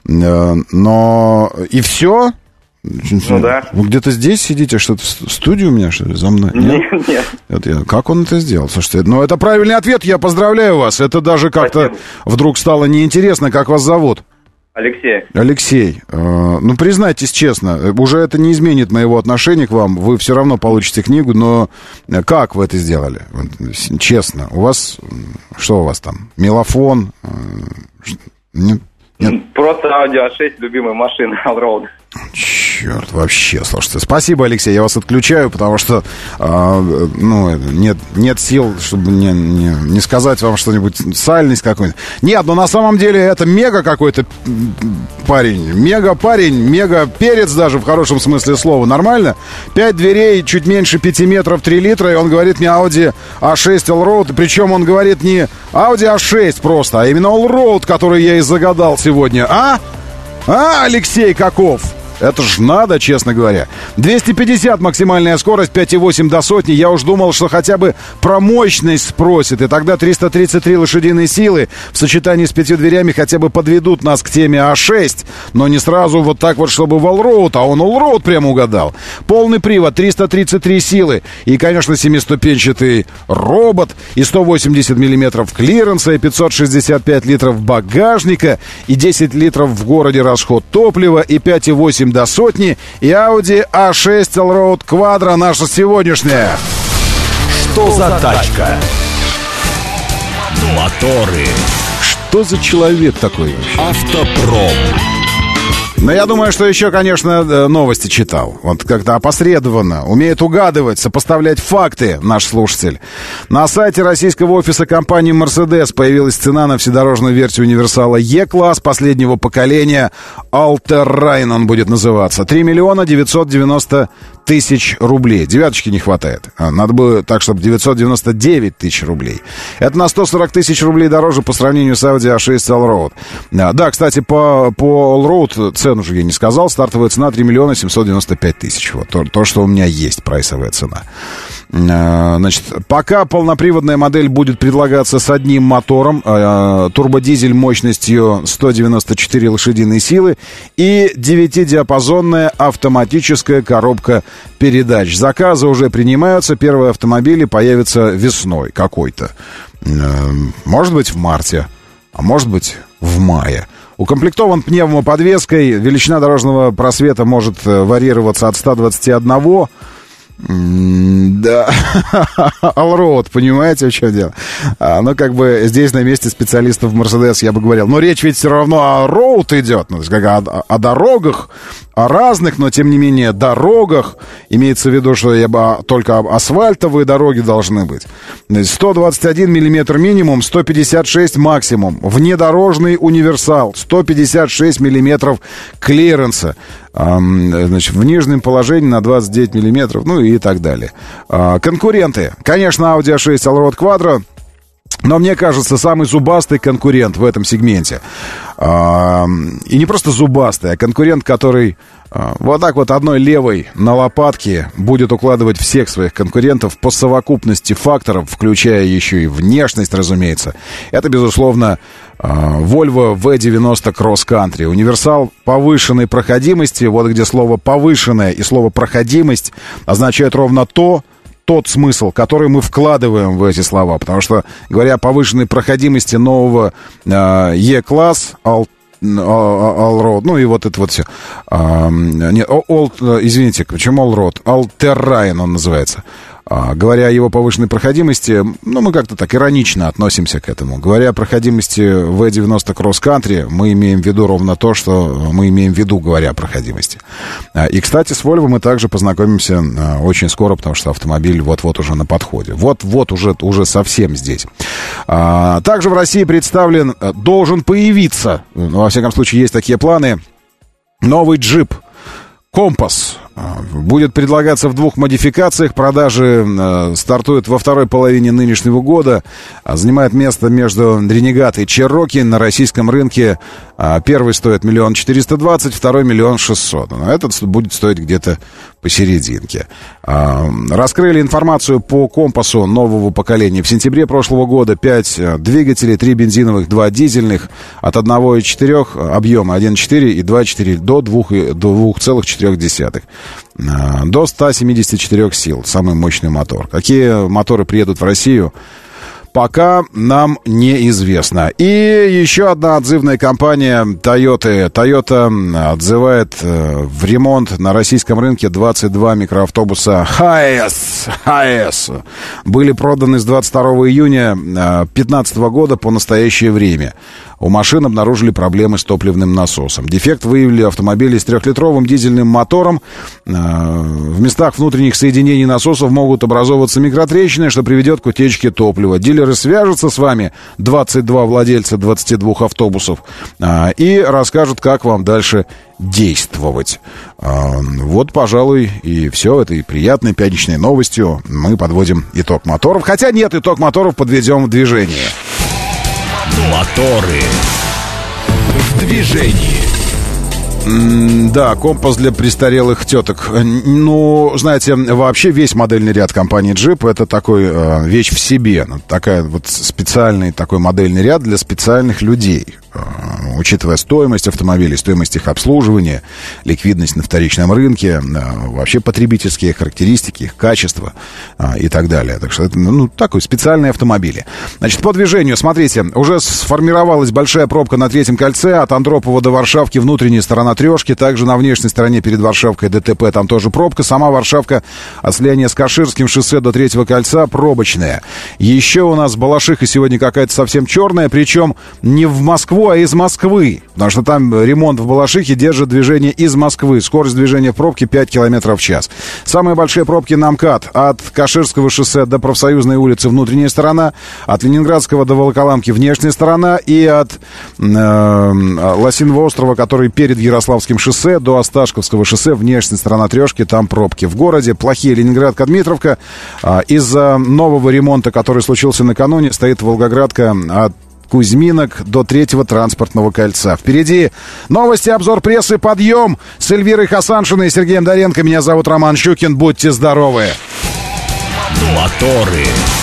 Но и все? Ну да. Вы где-то здесь сидите, что-то в студии у меня, что ли, за мной? Нет. Как он это сделал? Слушайте, это правильный ответ, я поздравляю вас. Это даже как-то вдруг стало неинтересно, как вас зовут. Алексей. Ну, признайтесь честно, уже это не изменит моего отношения к вам. Вы все равно получите книгу, но как вы это сделали? Честно. У вас... Что у вас там? Мелофон? Нет? Просто Audi A6, любимая машина Allroad. Черт, вообще, слушайте. Спасибо, Алексей, я вас отключаю, потому что нет сил, чтобы не сказать вам что-нибудь, сальность какой-нибудь. Нет, но на самом деле это мега какой-то парень, мега перец даже в хорошем смысле слова. Нормально? 5 дверей, чуть меньше 5 метров, 3 литра, и он говорит мне Audi A6 Allroad, причем он говорит не Audi A6 просто, а именно Allroad, который я и загадал сегодня. Алексей Каков? Это ж надо, честно говоря. 250 максимальная скорость, 5,8 до сотни. Я уж думал, что хотя бы про мощность спросит. И тогда 333 лошадиные силы в сочетании с 5 дверями хотя бы подведут нас к теме А6. Но не сразу вот так вот, чтобы в Allroad. А он Allroad прямо угадал. Полный привод, 333 силы. И, конечно, 7-ступенчатый робот. И 180 миллиметров клиренса. И 565 литров багажника. И 10 литров в городе расход топлива. И 5,8 до сотни. И Audi A6 Allroad Quadro наша сегодняшняя. Что за тачка? Моторы. Что за человек такой? Автопром. Но я думаю, что еще, конечно, новости читал. Вот как-то опосредованно. Умеет угадывать, сопоставлять факты наш слушатель. На сайте российского офиса компании Mercedes появилась цена на вседорожную версию универсала E-класс последнего поколения. All-Terrain он будет называться. 3 миллиона 990 тысяч рублей. Девяточки не хватает. Надо бы так, чтобы 999 тысяч рублей. Это на 140 тысяч рублей дороже по сравнению с Audi A6 Allroad. Да, кстати, по Allroad цену же я не сказал. Стартовая цена 3 миллиона 795 тысяч. Вот то, что у меня есть, прайсовая цена. Значит, пока полноприводная модель будет предлагаться с одним мотором, турбодизель мощностью 194 лошадиные силы и 9-диапазонная автоматическая коробка передач. Заказы уже принимаются, первые автомобили появятся весной какой-то. Может быть, в марте, а может быть, в мае. Укомплектован пневмоподвеской, величина дорожного просвета может варьироваться от 121. Да, Allroad, понимаете, в чем дело? Ну, как бы здесь на месте специалистов Mercedes я бы говорил, но речь ведь все равно о Road идет, ну, то есть как о дорогах, о разных, но тем не менее дорогах. Имеется в виду, что только асфальтовые дороги должны быть. 121 миллиметр минимум, 156 максимум. Внедорожный универсал, 156 миллиметров клиренса. Значит, в нижнем положении на 29 миллиметров, ну и так далее. Конкуренты. Конечно, Audi A6 Allroad Quadro, но мне кажется, самый зубастый конкурент в этом сегменте. И не просто зубастый, а конкурент, который вот так вот одной левой на лопатке будет укладывать всех своих конкурентов по совокупности факторов, включая еще и внешность, разумеется. Это, безусловно, Volvo V90 Cross Country. Универсал повышенной проходимости. Вот где слово «повышенная» и слово «проходимость» означают ровно тот смысл, который мы вкладываем в эти слова. Потому что, говоря о повышенной проходимости нового E-класс, Allroad, ну и вот это вот все. Извините, почему Allroad? All-Terrain он называется. Говоря о его повышенной проходимости, ну, мы как-то так иронично относимся к этому. Говоря о проходимости V90 Cross Country, мы имеем в виду ровно то, что мы имеем в виду, говоря о проходимости. И, кстати, с Volvo мы также познакомимся очень скоро, потому что автомобиль вот-вот уже на подходе. Вот-вот уже совсем здесь. Также в России должен появиться, ну, во всяком случае, есть такие планы, новый джип «Компас». Будет предлагаться в 2 модификациях. Продажи стартуют во второй половине нынешнего года. Занимает место между Ренегат и Чероки на российском рынке. Первый стоит 1 420 000, второй 1 600 000. Этот будет стоить где-то посерединке. Раскрыли информацию по Компасу нового поколения. В сентябре прошлого года 5 двигателей, 3 бензиновых, 2 дизельных. От 1,4 объема 1,4 и 2,4 до 2,4. До 174 сил. Самый мощный мотор. Какие моторы приедут в Россию, пока нам неизвестно. И еще одна отзывная компания Toyota. Toyota отзывает в ремонт на российском рынке 22 микроавтобуса HS. Были проданы с 22 июня 2015 года по настоящее время. У машин обнаружили проблемы с топливным насосом. Дефект выявили автомобили с 3-литровым дизельным мотором. В местах внутренних соединений насосов могут образовываться микротрещины, что приведет к утечке топлива. Дилеры свяжутся с вами, 22 владельца 22 автобусов, и расскажут, как вам дальше действовать. Вот, пожалуй, и все. Этой приятной пятничной новостью мы подводим итог моторов. Хотя нет, итог моторов подведем в движении. Моторы в движении. Да, компас для престарелых теток. Ну, знаете, вообще весь модельный ряд компании Jeep — это такой вещь в себе. Такая вот специальный такой модельный ряд для специальных людей. Учитывая стоимость автомобилей, стоимость их обслуживания, ликвидность на вторичном рынке, вообще потребительские характеристики, их качество и так далее. Так что это, такой специальные автомобили. Значит, по движению, смотрите, уже сформировалась большая пробка на Третьем кольце от Андропова до Варшавки, внутренняя сторона Трешки, также на внешней стороне перед Варшавкой ДТП, там тоже пробка. Сама Варшавка от слияния с Каширским шоссе до Третьего кольца пробочная. Еще у нас Балашиха сегодня какая-то совсем черная, причем не в Москву, а из Москвы, потому что там ремонт в Балашихе держит движение из Москвы. Скорость движения в пробке 5 км в час. Самые большие пробки на МКАД от Каширского шоссе до Профсоюзной улицы внутренняя сторона, от Ленинградского до Волоколамки внешняя сторона и от Лосиного острова, который перед Ярославским шоссе, до Осташковского шоссе внешняя сторона Трешки, там пробки. В городе плохие Ленинградка-Дмитровка. Из-за нового ремонта, который случился накануне, стоит Волгоградка от Кузьминок до Третьего транспортного кольца. Впереди новости, обзор прессы, подъем с Эльвирой Хасаншиной и Сергеем Доренко. Меня зовут Роман Щукин. Будьте здоровы. Моторы.